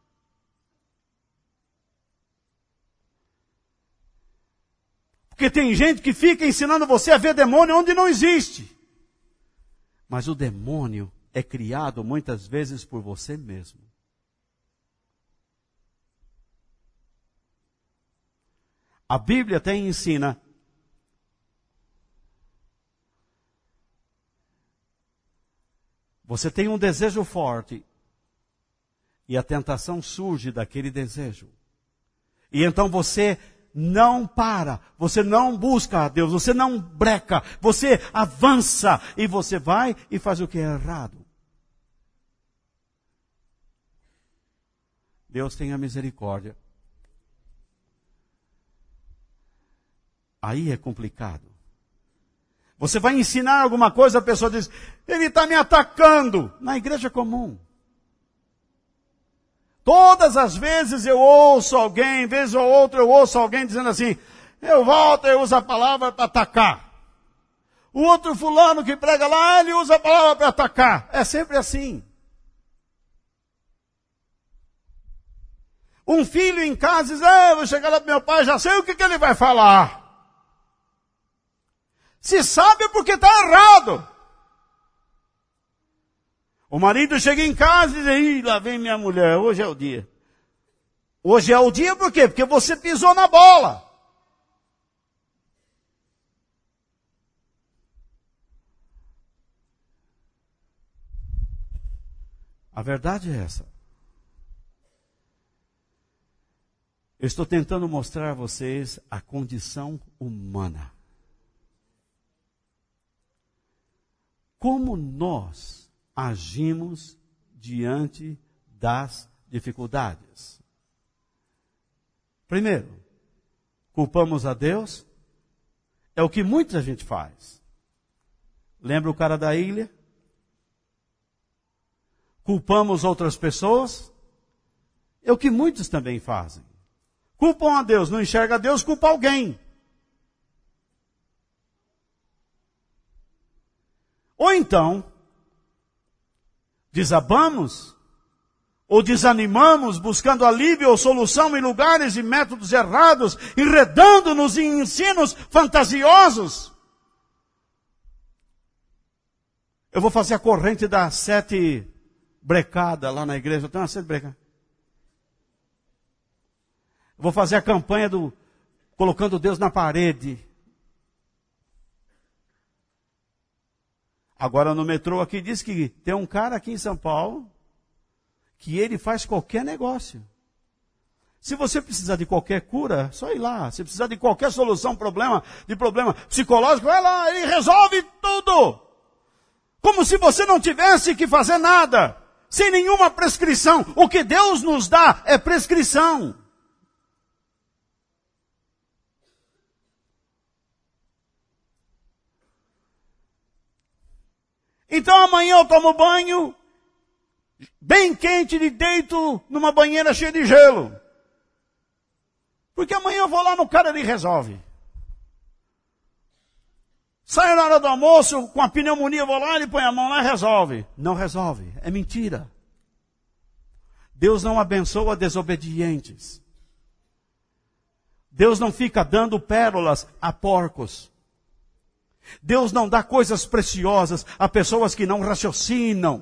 Porque tem gente que fica ensinando você a ver demônio onde não existe. Mas o demônio é criado muitas vezes por você mesmo. A Bíblia até ensina você tem um desejo forte e a tentação surge daquele desejo. E então você não para, você não busca a Deus, você não breca, você avança e você vai e faz o que é errado. Deus tenha misericórdia. Aí é complicado. Você vai ensinar alguma coisa, a pessoa diz, ele está me atacando. Na igreja comum. Todas as vezes eu ouço alguém, vez ou outra eu ouço alguém dizendo assim, eu volto, eu uso a palavra para atacar. O outro fulano que prega lá, ele usa a palavra para atacar. É sempre assim. Um filho em casa diz, eu vou chegar lá para meu pai, já sei o que ele vai falar. Se sabe porque está errado. O marido chega em casa e diz, ih, lá vem minha mulher, hoje é o dia. Hoje é o dia por quê? Porque você pisou na bola. A verdade é essa. Eu estou tentando mostrar a vocês a condição humana. Como nós agimos diante das dificuldades. Primeiro, culpamos a Deus. É o que muita gente faz. Lembra o cara da ilha? Culpamos outras pessoas. É o que muitos também fazem. Culpam a Deus, não enxerga a Deus, culpa alguém. Ou então, desabamos ou desanimamos buscando alívio ou solução em lugares e métodos errados, enredando-nos em ensinos fantasiosos. Eu vou fazer a corrente das 7 brecadas lá na igreja. Tem uma 7 brecadas. Eu vou fazer a campanha do colocando Deus na parede. Agora no metrô aqui diz que tem um cara aqui em São Paulo que ele faz qualquer negócio. Se você precisar de qualquer cura, só ir lá. Se precisar de qualquer solução, problema psicológico, vai lá, ele resolve tudo. Como se você não tivesse que fazer nada, sem nenhuma prescrição. O que Deus nos dá é prescrição. Então amanhã eu tomo banho, bem quente, de deito numa banheira cheia de gelo. Porque amanhã eu vou lá no cara e ele resolve. Saio na hora do almoço, com a pneumonia, eu vou lá, ele põe a mão lá e resolve. Não resolve, é mentira. Deus não abençoa desobedientes. Deus não fica dando pérolas a porcos. Deus não dá coisas preciosas a pessoas que não raciocinam.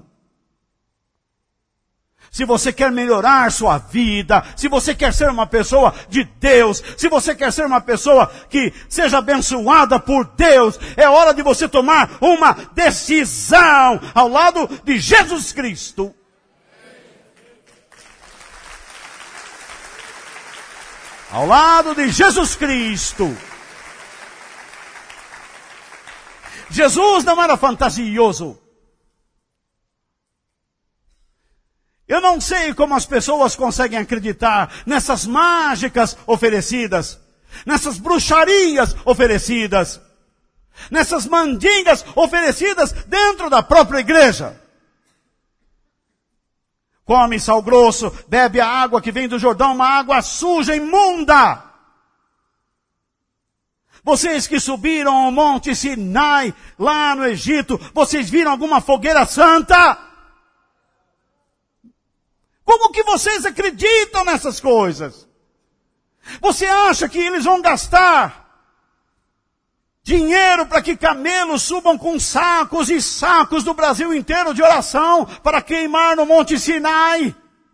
Se você quer melhorar sua vida, se você quer ser uma pessoa de Deus, se você quer ser uma pessoa que seja abençoada por Deus, é hora de você tomar uma decisão ao lado de Jesus Cristo. Ao lado de Jesus Cristo. Jesus não era fantasioso. Eu não sei como as pessoas conseguem acreditar nessas mágicas oferecidas, nessas bruxarias oferecidas, nessas mandingas oferecidas dentro da própria igreja. Come sal grosso, bebe a água que vem do Jordão, uma água suja, imunda. Vocês que subiram ao Monte Sinai, lá no Egito, vocês viram alguma fogueira santa? Como que vocês acreditam nessas coisas? Você acha que eles vão gastar dinheiro para que camelos subam com sacos e sacos do Brasil inteiro de oração para queimar no Monte Sinai?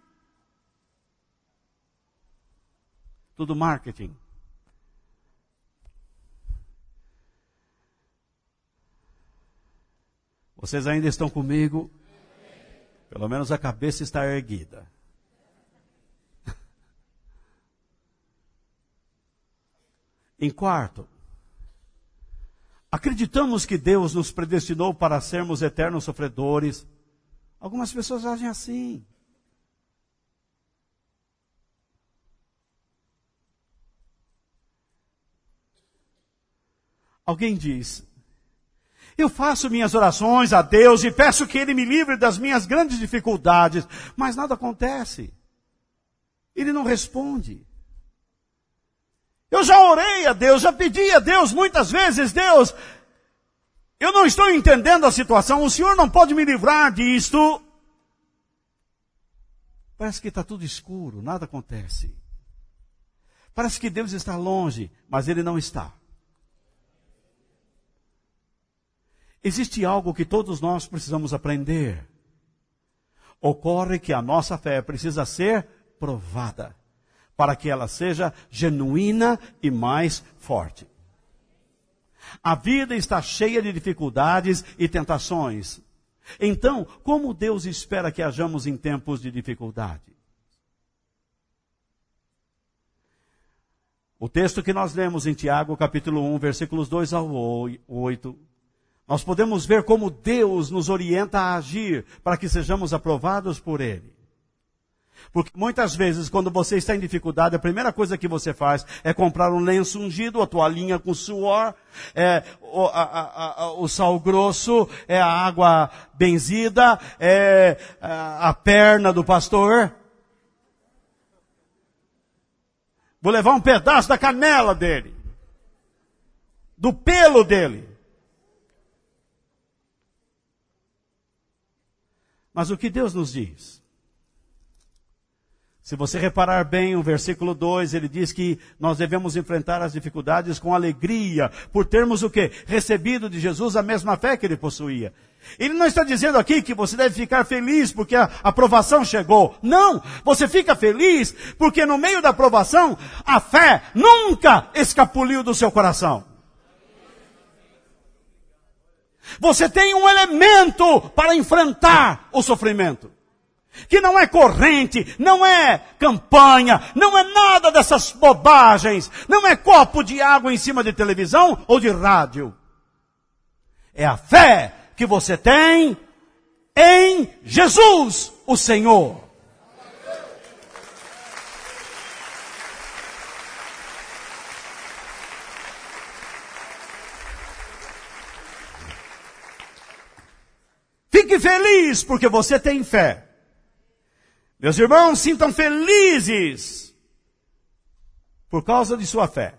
Tudo marketing. Vocês ainda estão comigo? Pelo menos a cabeça está erguida. Em quarto, acreditamos que Deus nos predestinou para sermos eternos sofredores. Algumas pessoas agem assim. Alguém diz: eu faço minhas orações a Deus e peço que Ele me livre das minhas grandes dificuldades, mas nada acontece. Ele não responde. Eu já orei a Deus, já pedi a Deus muitas vezes: Deus, eu não estou entendendo a situação, o Senhor não pode me livrar disto. Parece que está tudo escuro, nada acontece. Parece que Deus está longe, mas Ele não está. Existe algo que todos nós precisamos aprender. Ocorre que a nossa fé precisa ser provada, para que ela seja genuína e mais forte. A vida está cheia de dificuldades e tentações. Então, como Deus espera que hajamos em tempos de dificuldade? O texto que nós lemos em Tiago, capítulo 1, versículos 2 ao 8, nós podemos ver como Deus nos orienta a agir para que sejamos aprovados por Ele. Porque muitas vezes, quando você está em dificuldade, a primeira coisa que você faz é comprar um lenço ungido, a toalhinha com suor, o sal grosso, a água benzida, a perna do pastor. Vou levar um pedaço da canela dele, do pelo dele. Mas o que Deus nos diz? Se você reparar bem, o versículo 2, ele diz que nós devemos enfrentar as dificuldades com alegria, por termos o quê? Recebido de Jesus a mesma fé que ele possuía. Ele não está dizendo aqui que você deve ficar feliz porque a aprovação chegou. Não! Você fica feliz porque no meio da aprovação, a fé nunca escapuliu do seu coração. Você tem um elemento para enfrentar o sofrimento. Que não é corrente, não é campanha, não é nada dessas bobagens, não é copo de água em cima de televisão ou de rádio. É a fé que você tem em Jesus, o Senhor. Fique feliz porque você tem fé. Meus irmãos, sintam felizes por causa de sua fé.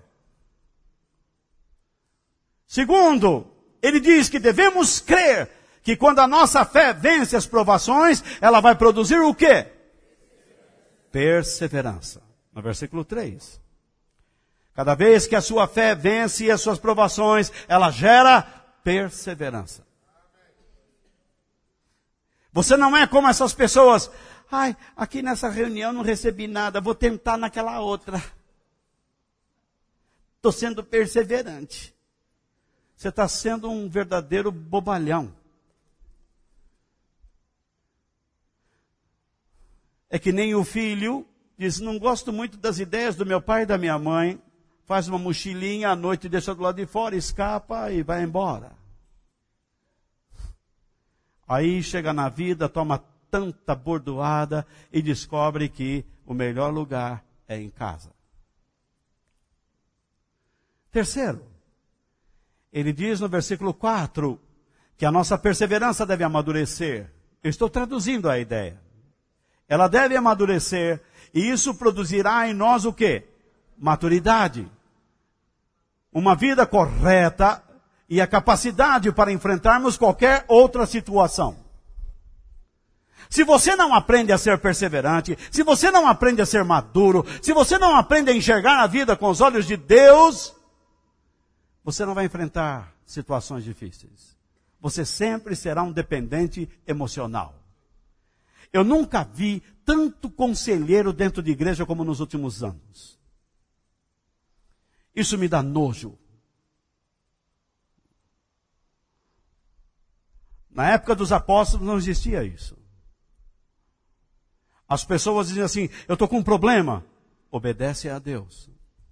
Segundo, ele diz que devemos crer que quando a nossa fé vence as provações, ela vai produzir o quê? Perseverança. No versículo 3. Cada vez que a sua fé vence as suas provações, ela gera perseverança. Você não é como essas pessoas... Ai, aqui nessa reunião não recebi nada, vou tentar naquela outra. Estou sendo perseverante. Você está sendo um verdadeiro bobalhão. É que nem o filho diz, não gosto muito das ideias do meu pai e da minha mãe, faz uma mochilinha à noite, deixa do lado de fora, escapa e vai embora. Aí chega na vida, toma tanta bordoada e descobre que o melhor lugar é em casa. Terceiro, ele diz no versículo 4 que a nossa perseverança deve amadurecer. Eu estou traduzindo a ideia. Ela deve amadurecer e isso produzirá em nós o quê? Maturidade. Uma vida correta e a capacidade para enfrentarmos qualquer outra situação. Se você não aprende a ser perseverante, se você não aprende a ser maduro, se você não aprende a enxergar a vida com os olhos de Deus, você não vai enfrentar situações difíceis. Você sempre será um dependente emocional. Eu nunca vi tanto conselheiro dentro de igreja como nos últimos anos. Isso me dá nojo. Na época dos apóstolos não existia isso. As pessoas dizem assim, eu estou com um problema. Obedece a Deus.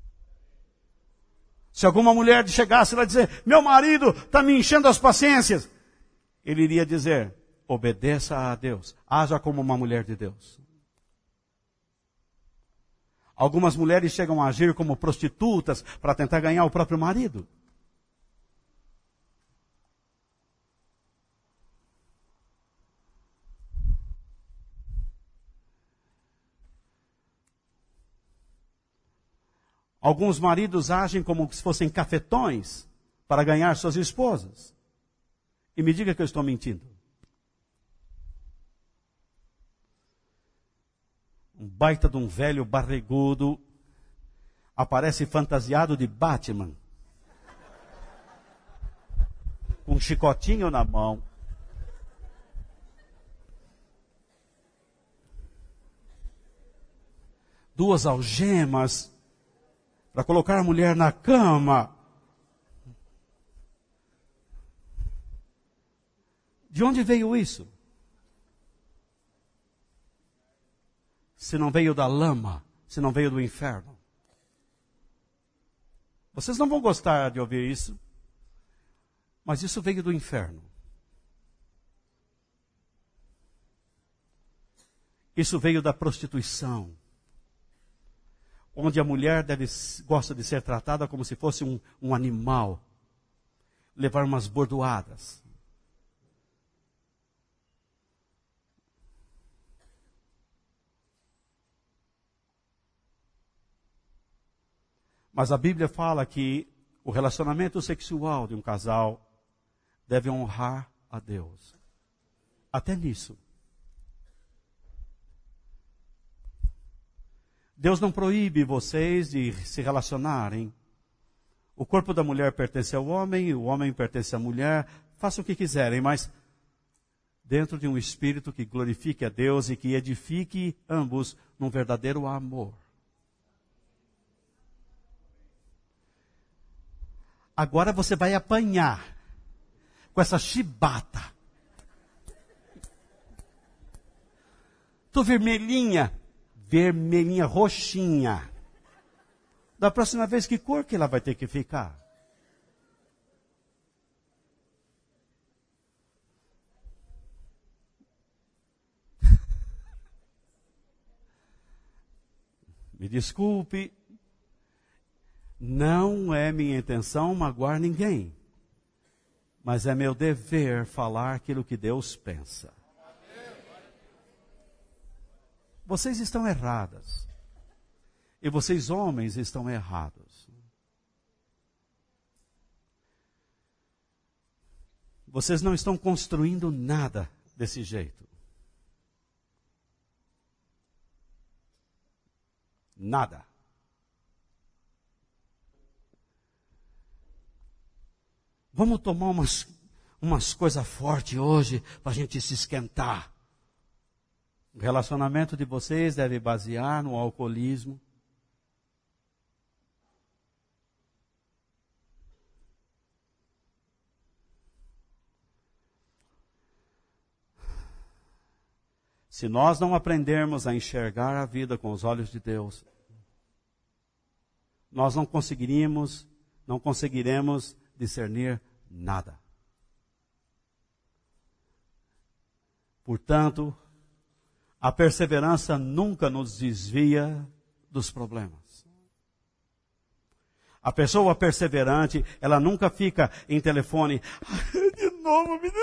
Se alguma mulher chegasse lá e dizer, meu marido está me enchendo as paciências. Ele iria dizer, obedeça a Deus. Haja como uma mulher de Deus. Algumas mulheres chegam a agir como prostitutas para tentar ganhar o próprio marido. Alguns maridos agem como se fossem cafetões para ganhar suas esposas. E me diga que eu estou mentindo. Um baita de um velho barrigudo aparece fantasiado de Batman. Com um chicotinho na mão. Duas algemas para colocar a mulher na cama. De onde veio isso? Se não veio da lama, se não veio do inferno. Vocês não vão gostar de ouvir isso, mas isso veio do inferno. Isso veio da prostituição. Onde a mulher gosta de ser tratada como se fosse um animal. Levar umas bordoadas. Mas a Bíblia fala que o relacionamento sexual de um casal deve honrar a Deus. Até nisso. Deus não proíbe vocês de se relacionarem. O corpo da mulher pertence ao homem, o homem pertence à mulher. Façam o que quiserem, mas dentro de um espírito que glorifique a Deus e que edifique ambos num verdadeiro amor. Agora você vai apanhar com essa chibata. Tô vermelhinha, roxinha. Da próxima vez, que cor que ela vai ter que ficar? Me desculpe, não é minha intenção magoar ninguém, mas é meu dever falar aquilo que Deus pensa. Vocês estão erradas. E vocês, homens, estão errados. Vocês não estão construindo nada desse jeito. Nada. Vamos tomar umas coisas fortes hoje para a gente se esquentar. O relacionamento de vocês deve basear no alcoolismo. Se nós não aprendermos a enxergar a vida com os olhos de Deus, nós não conseguiremos discernir nada. Portanto, a perseverança nunca nos desvia dos problemas. A pessoa perseverante, ela nunca fica em telefone. De novo, me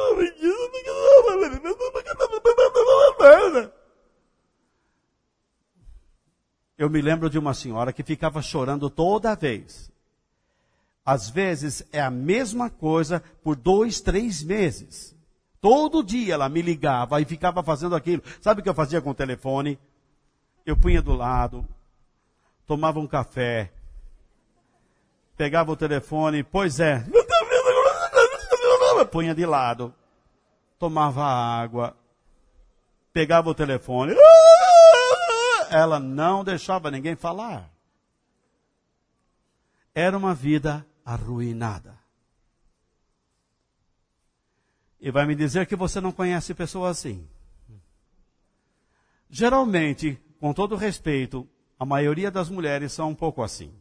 Eu me lembro de uma senhora que ficava chorando toda vez. Às vezes é a mesma coisa por 2, 3 meses. Todo dia ela me ligava e ficava fazendo aquilo. Sabe o que eu fazia com o telefone? Eu punha do lado, tomava um café, pegava o telefone, punha de lado, tomava água, pegava o telefone. Ela não deixava ninguém falar. Era uma vida arruinada. E vai me dizer que você não conhece pessoas assim. Geralmente, com todo respeito, a maioria das mulheres são um pouco assim.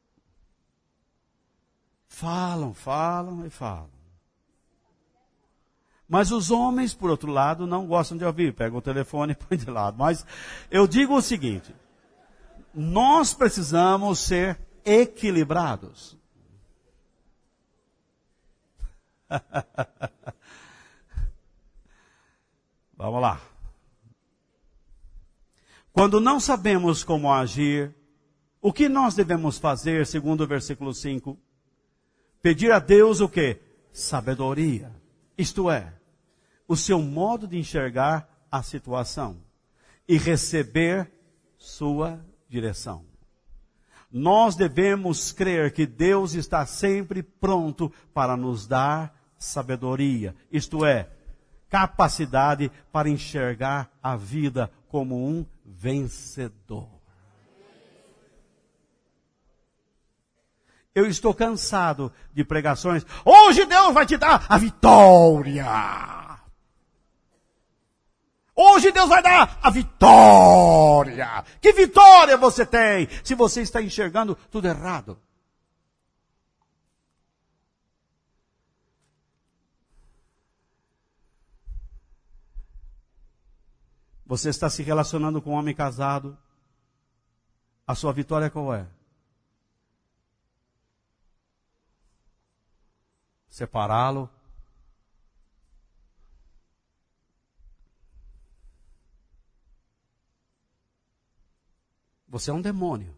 Falam e falam. Mas os homens, por outro lado, não gostam de ouvir. Pega o telefone e põe de lado. Mas eu digo o seguinte. Nós precisamos ser equilibrados. Vamos lá. Quando não sabemos como agir, o que nós devemos fazer, segundo o versículo 5? Pedir a Deus o quê? Sabedoria. Isto é, o seu modo de enxergar a situação e receber sua direção. Nós devemos crer que Deus está sempre pronto para nos dar sabedoria. Isto é, capacidade para enxergar a vida como um vencedor. Eu estou cansado de pregações. Hoje Deus vai te dar a vitória. Hoje Deus vai dar a vitória. Que vitória você tem se você está enxergando tudo errado? Você está se relacionando com um homem casado. A sua vitória qual é? Separá-lo. Você é um demônio.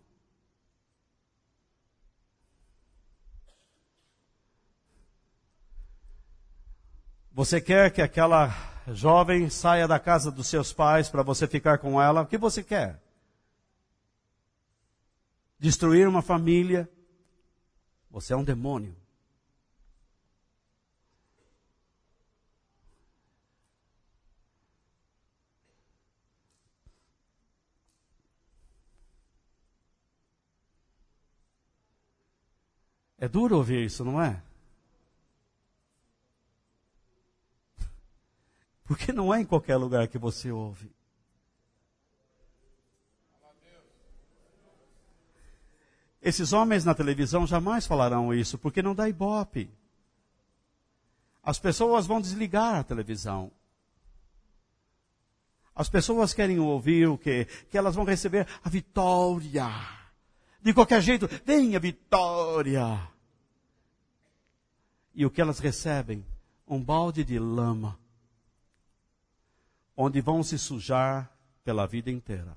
Você quer que aquela jovem saia da casa dos seus pais para você ficar com ela? O que você quer? destruir uma família, você é um demônio. É duro ouvir isso, não é? Porque não é em qualquer lugar que você ouve. Esses homens na televisão jamais falarão isso, porque não dá ibope. As pessoas vão desligar a televisão. As pessoas querem ouvir o quê? Que elas vão receber a vitória. De qualquer jeito, vem a vitória. E o que elas recebem? Um balde de lama, onde vão se sujar pela vida inteira.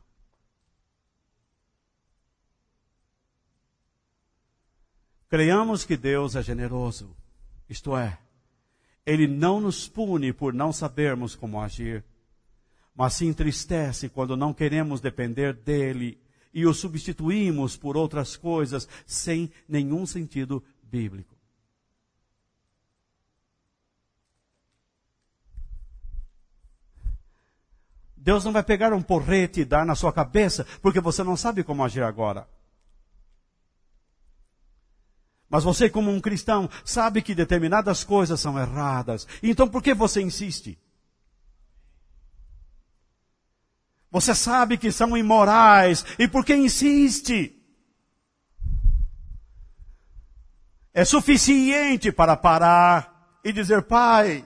Creiamos que Deus é generoso, isto é, Ele não nos pune por não sabermos como agir, mas se entristece quando não queremos depender dEle e o substituímos por outras coisas sem nenhum sentido bíblico. Deus não vai pegar um porrete e dar na sua cabeça, porque você não sabe como agir agora. Mas você, como um cristão, sabe que determinadas coisas são erradas. Então por que você insiste? Você sabe que são imorais. E por que insiste? É suficiente para parar e dizer: Pai,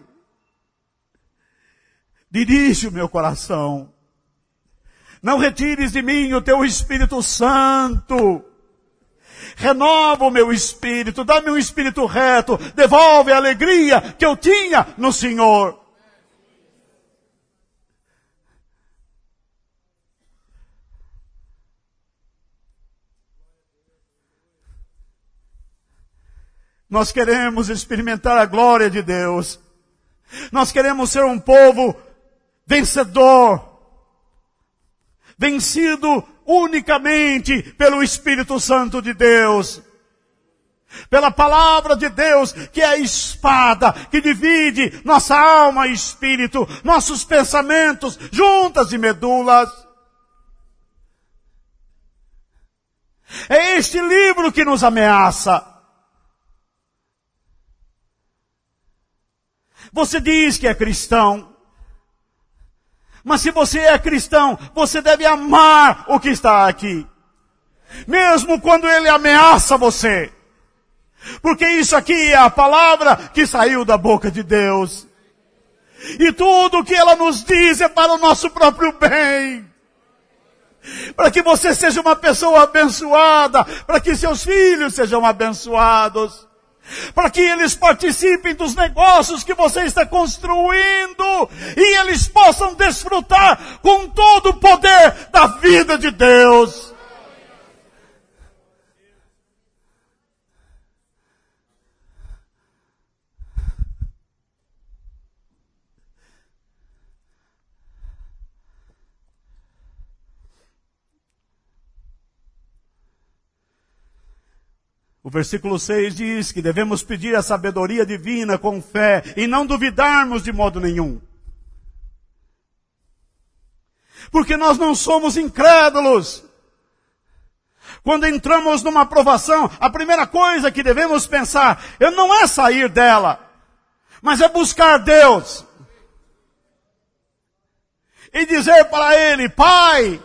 dirige o meu coração. Não retires de mim o teu Espírito Santo. Renova o meu espírito, dá-me um espírito reto, devolve a alegria que eu tinha no Senhor. Nós queremos experimentar a glória de Deus. Nós queremos ser um povo vencedor, vencido unicamente pelo Espírito Santo de Deus, pela palavra de Deus, que é a espada que divide nossa alma e espírito, nossos pensamentos, juntas e medulas. É este livro que nos ameaça. Você diz que é cristão. Mas se você é cristão, você deve amar o que está aqui. Mesmo quando ele ameaça você. Porque isso aqui é a palavra que saiu da boca de Deus. E tudo o que ela nos diz é para o nosso próprio bem. Para que você seja uma pessoa abençoada. Para que seus filhos sejam abençoados. Para que eles participem dos negócios que você está construindo e eles possam desfrutar com todo o poder da vida de Deus. O versículo 6 diz que devemos pedir a sabedoria divina com fé e não duvidarmos de modo nenhum. Porque nós não somos incrédulos. Quando entramos numa provação, a primeira coisa que devemos pensar não é sair dela, mas é buscar Deus. E dizer para Ele: Pai,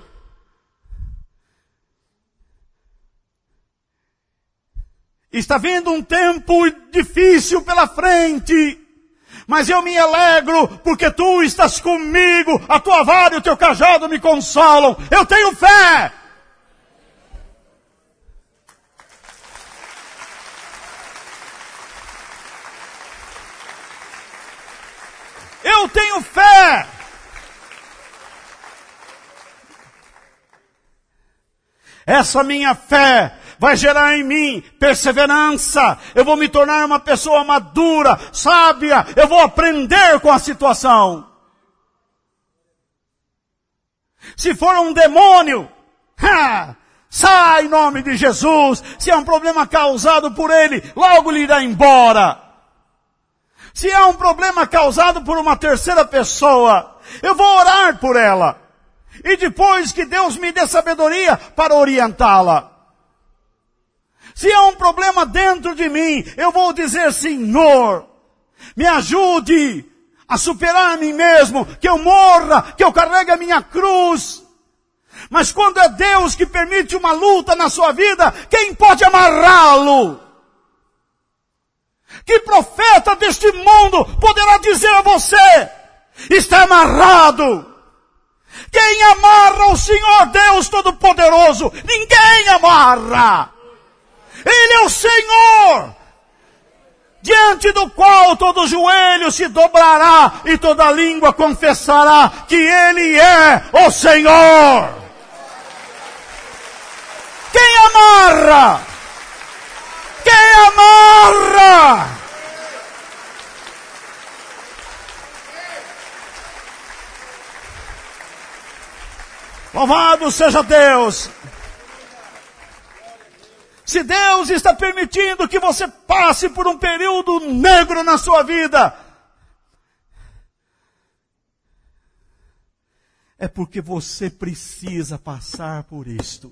está vindo um tempo difícil pela frente, mas eu me alegro porque tu estás comigo, a tua vara e o teu cajado me consolam. Eu tenho fé. Eu tenho fé. Essa minha fé vai gerar em mim perseverança. Eu vou me tornar uma pessoa madura, sábia. Eu vou aprender com a situação. Se for um demônio, Sai em nome de Jesus. Se é um problema causado por ele, logo lhe irá embora. Se é um problema causado por uma terceira pessoa, eu vou orar por ela. E depois que Deus me dê sabedoria para orientá-la. Se é um problema dentro de mim, eu vou dizer, Senhor, me ajude a superar a mim mesmo, que eu morra, que eu carregue a minha cruz. Mas quando é Deus que permite uma luta na sua vida, quem pode amarrá-lo? Que profeta deste mundo poderá dizer a você, está amarrado? Quem amarra o Senhor Deus Todo-Poderoso? Ninguém amarra. Ele é o Senhor, diante do qual todo joelho se dobrará e toda língua confessará que Ele é o Senhor. Quem amarra? Quem amarra? Louvado seja Deus. Se Deus está permitindo que você passe por um período negro na sua vida, é porque você precisa passar por isto.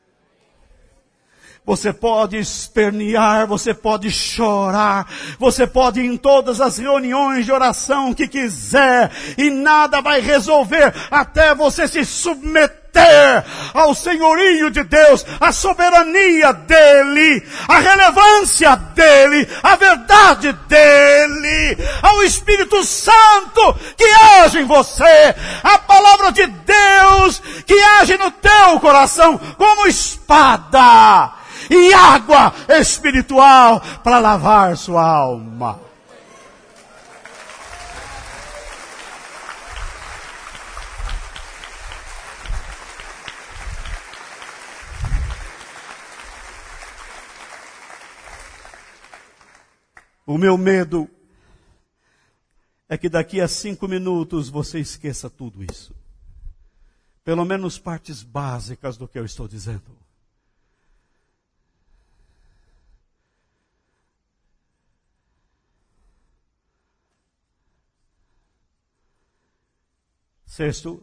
Você pode espernear, você pode chorar, você pode ir em todas as reuniões de oração que quiser, e nada vai resolver até você se submeter ao senhorio de Deus, à soberania dEle, à relevância dEle, à verdade dEle, ao Espírito Santo que age em você, à palavra de Deus que age no teu coração como espada e água espiritual para lavar sua alma. O meu medo é que daqui a 5 minutos você esqueça tudo isso. Pelo menos partes básicas do que eu estou dizendo. Sexto,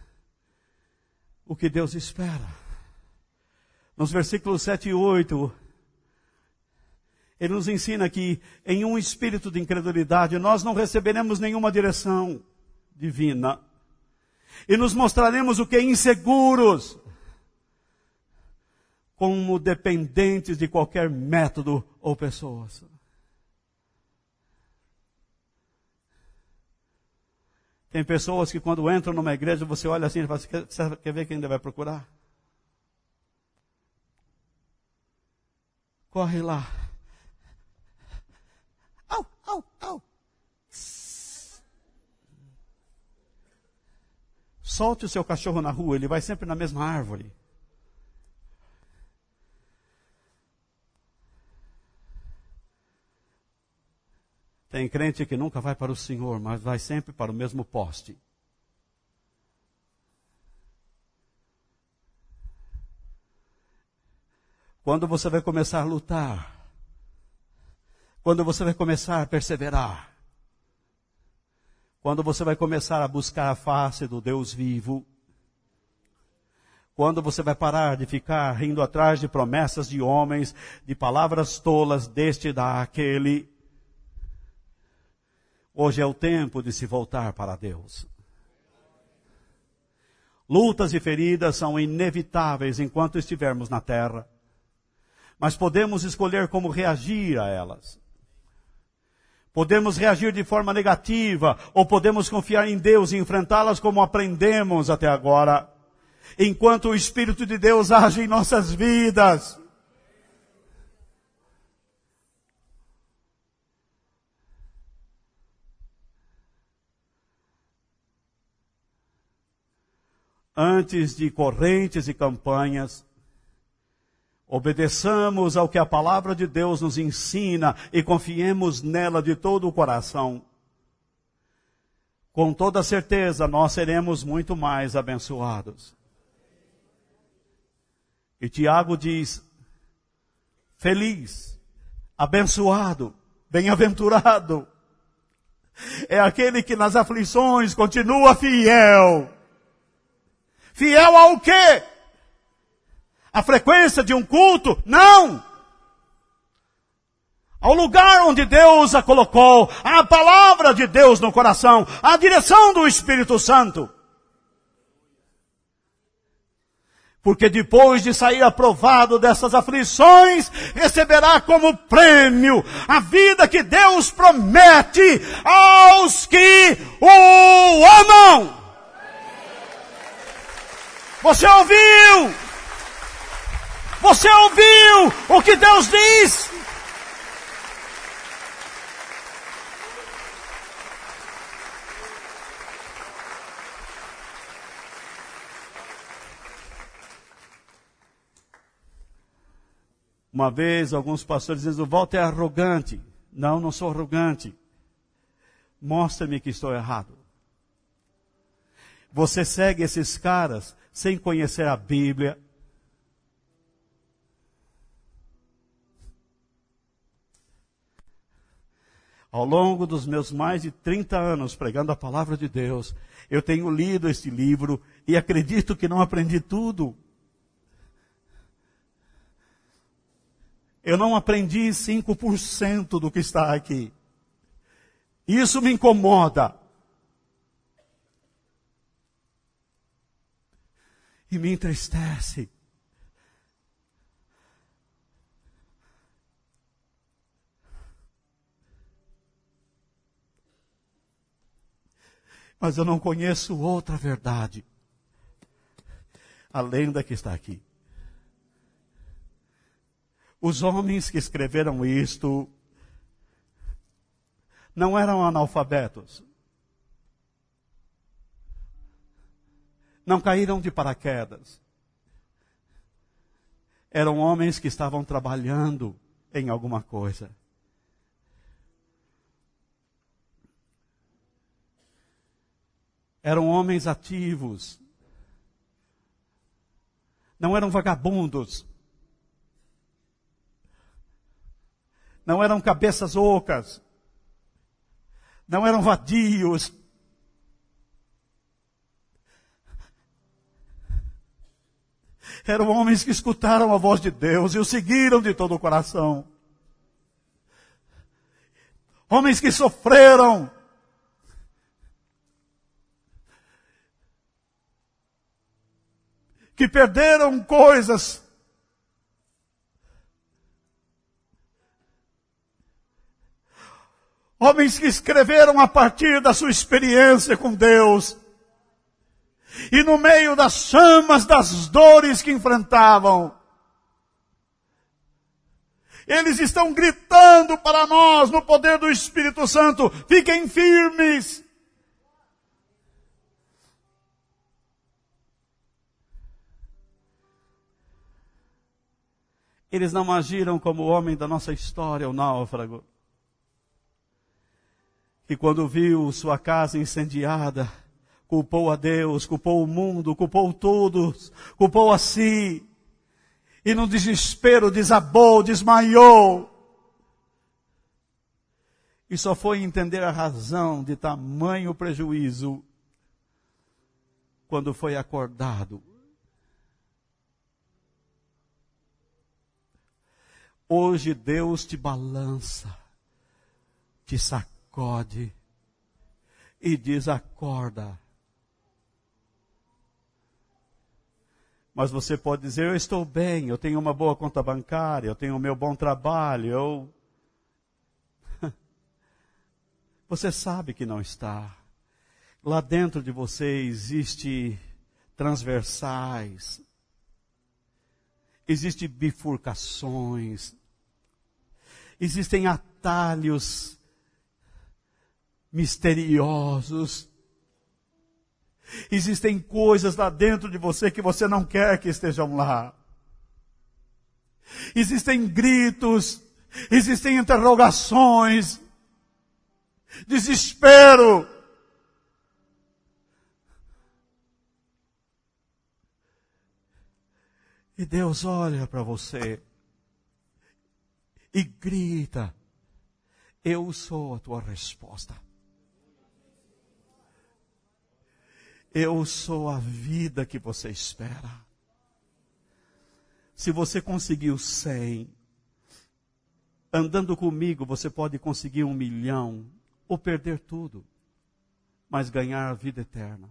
o que Deus espera. Nos versículos 7 e 8, Ele nos ensina que em um espírito de incredulidade nós não receberemos nenhuma direção divina. E nos mostraremos o que? Inseguros. Como dependentes de qualquer método ou pessoas. Tem pessoas que quando entram numa igreja, você olha assim e fala, você quer ver quem ainda vai procurar? Corre lá. Au, au, au. Solte o seu cachorro na rua, ele vai sempre na mesma árvore. Tem crente que nunca vai para o Senhor, mas vai sempre para o mesmo poste. Quando você vai começar a lutar, quando você vai começar a perseverar, quando você vai começar a buscar a face do Deus vivo, quando você vai parar de ficar rindo atrás de promessas de homens, de palavras tolas deste e daquele, hoje é o tempo de se voltar para Deus. Lutas e feridas são inevitáveis enquanto estivermos na terra. Mas podemos escolher como reagir a elas. Podemos reagir de forma negativa, ou podemos confiar em Deus e enfrentá-las como aprendemos até agora. Enquanto o Espírito de Deus age em nossas vidas. Antes de correntes e campanhas, obedeçamos ao que a palavra de Deus nos ensina e confiemos nela de todo o coração. Com toda certeza, nós seremos muito mais abençoados. E Tiago diz, feliz, abençoado, bem-aventurado, é aquele que nas aflições continua fiel. Fiel ao quê? A frequência de um culto? Não! Ao lugar onde Deus a colocou, a palavra de Deus no coração, a direção do Espírito Santo. Porque depois de sair aprovado dessas aflições, receberá como prêmio a vida que Deus promete aos que o amam. Você ouviu? Você ouviu o que Deus diz? Uma vez, alguns pastores dizem, o Walter é arrogante. Não, não sou arrogante. Mostra-me que estou errado. Você segue esses caras sem conhecer a Bíblia. Ao longo dos meus mais de 30 anos pregando a palavra de Deus, eu tenho lido este livro e acredito que não aprendi tudo. Eu não aprendi 5% do que está aqui. Isso me incomoda. E me entristece. Mas eu não conheço outra verdade, além da que está aqui. Os homens que escreveram isto não eram analfabetos. Não caíram de paraquedas. Eram homens que estavam trabalhando em alguma coisa. Eram homens ativos. Não eram vagabundos. Não eram cabeças ocas. Não eram vadios. Eram homens que escutaram a voz de Deus e o seguiram de todo o coração. Homens que sofreram. Que perderam coisas. Homens que escreveram a partir da sua experiência com Deus. E no meio das chamas, das dores que enfrentavam, eles estão gritando para nós, no poder do Espírito Santo, fiquem firmes. Eles não agiram como o homem da nossa história, o náufrago, que quando viu sua casa incendiada, culpou a Deus, culpou o mundo, culpou todos, culpou a si, e no desespero desabou, desmaiou. E só foi entender a razão de tamanho prejuízo quando foi acordado. Hoje Deus te balança, te sacode e diz, acorda. Mas você pode dizer, eu estou bem, eu tenho uma boa conta bancária, eu tenho o meu bom trabalho, Você sabe que não está. Lá dentro de você existe transversais, existem bifurcações, existem atalhos misteriosos, existem coisas lá dentro de você que você não quer que estejam lá. Existem gritos, existem interrogações, desespero. E Deus olha para você e grita: eu sou a tua resposta. Eu sou a vida que você espera. Se você conseguiu 100, andando comigo você pode conseguir 1 milhão, ou perder tudo, mas ganhar a vida eterna.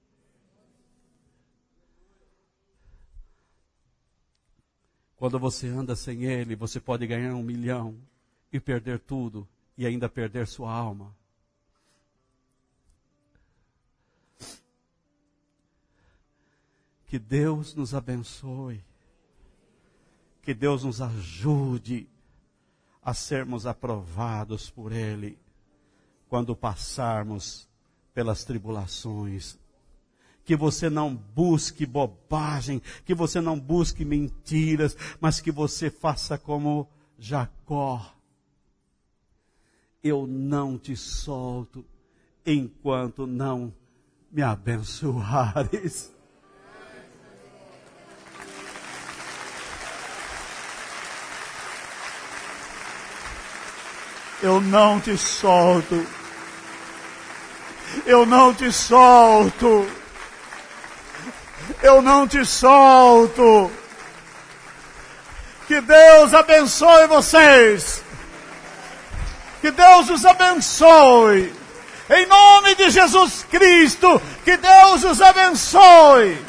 Quando você anda sem Ele, você pode ganhar 1 milhão e perder tudo, e ainda perder sua alma. Que Deus nos abençoe. Que Deus nos ajude a sermos aprovados por Ele quando passarmos pelas tribulações. Que você não busque bobagem, que você não busque mentiras, mas que você faça como Jacó. Eu não te solto enquanto não me abençoares. Eu não te solto. Eu não te solto. Eu não te solto. Que Deus abençoe vocês. Que Deus os abençoe. Em nome de Jesus Cristo, que Deus os abençoe.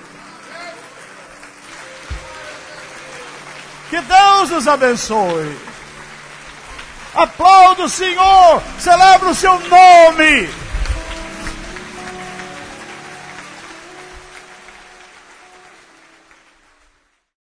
Que Deus os abençoe. Aplauda o Senhor, celebra o seu nome.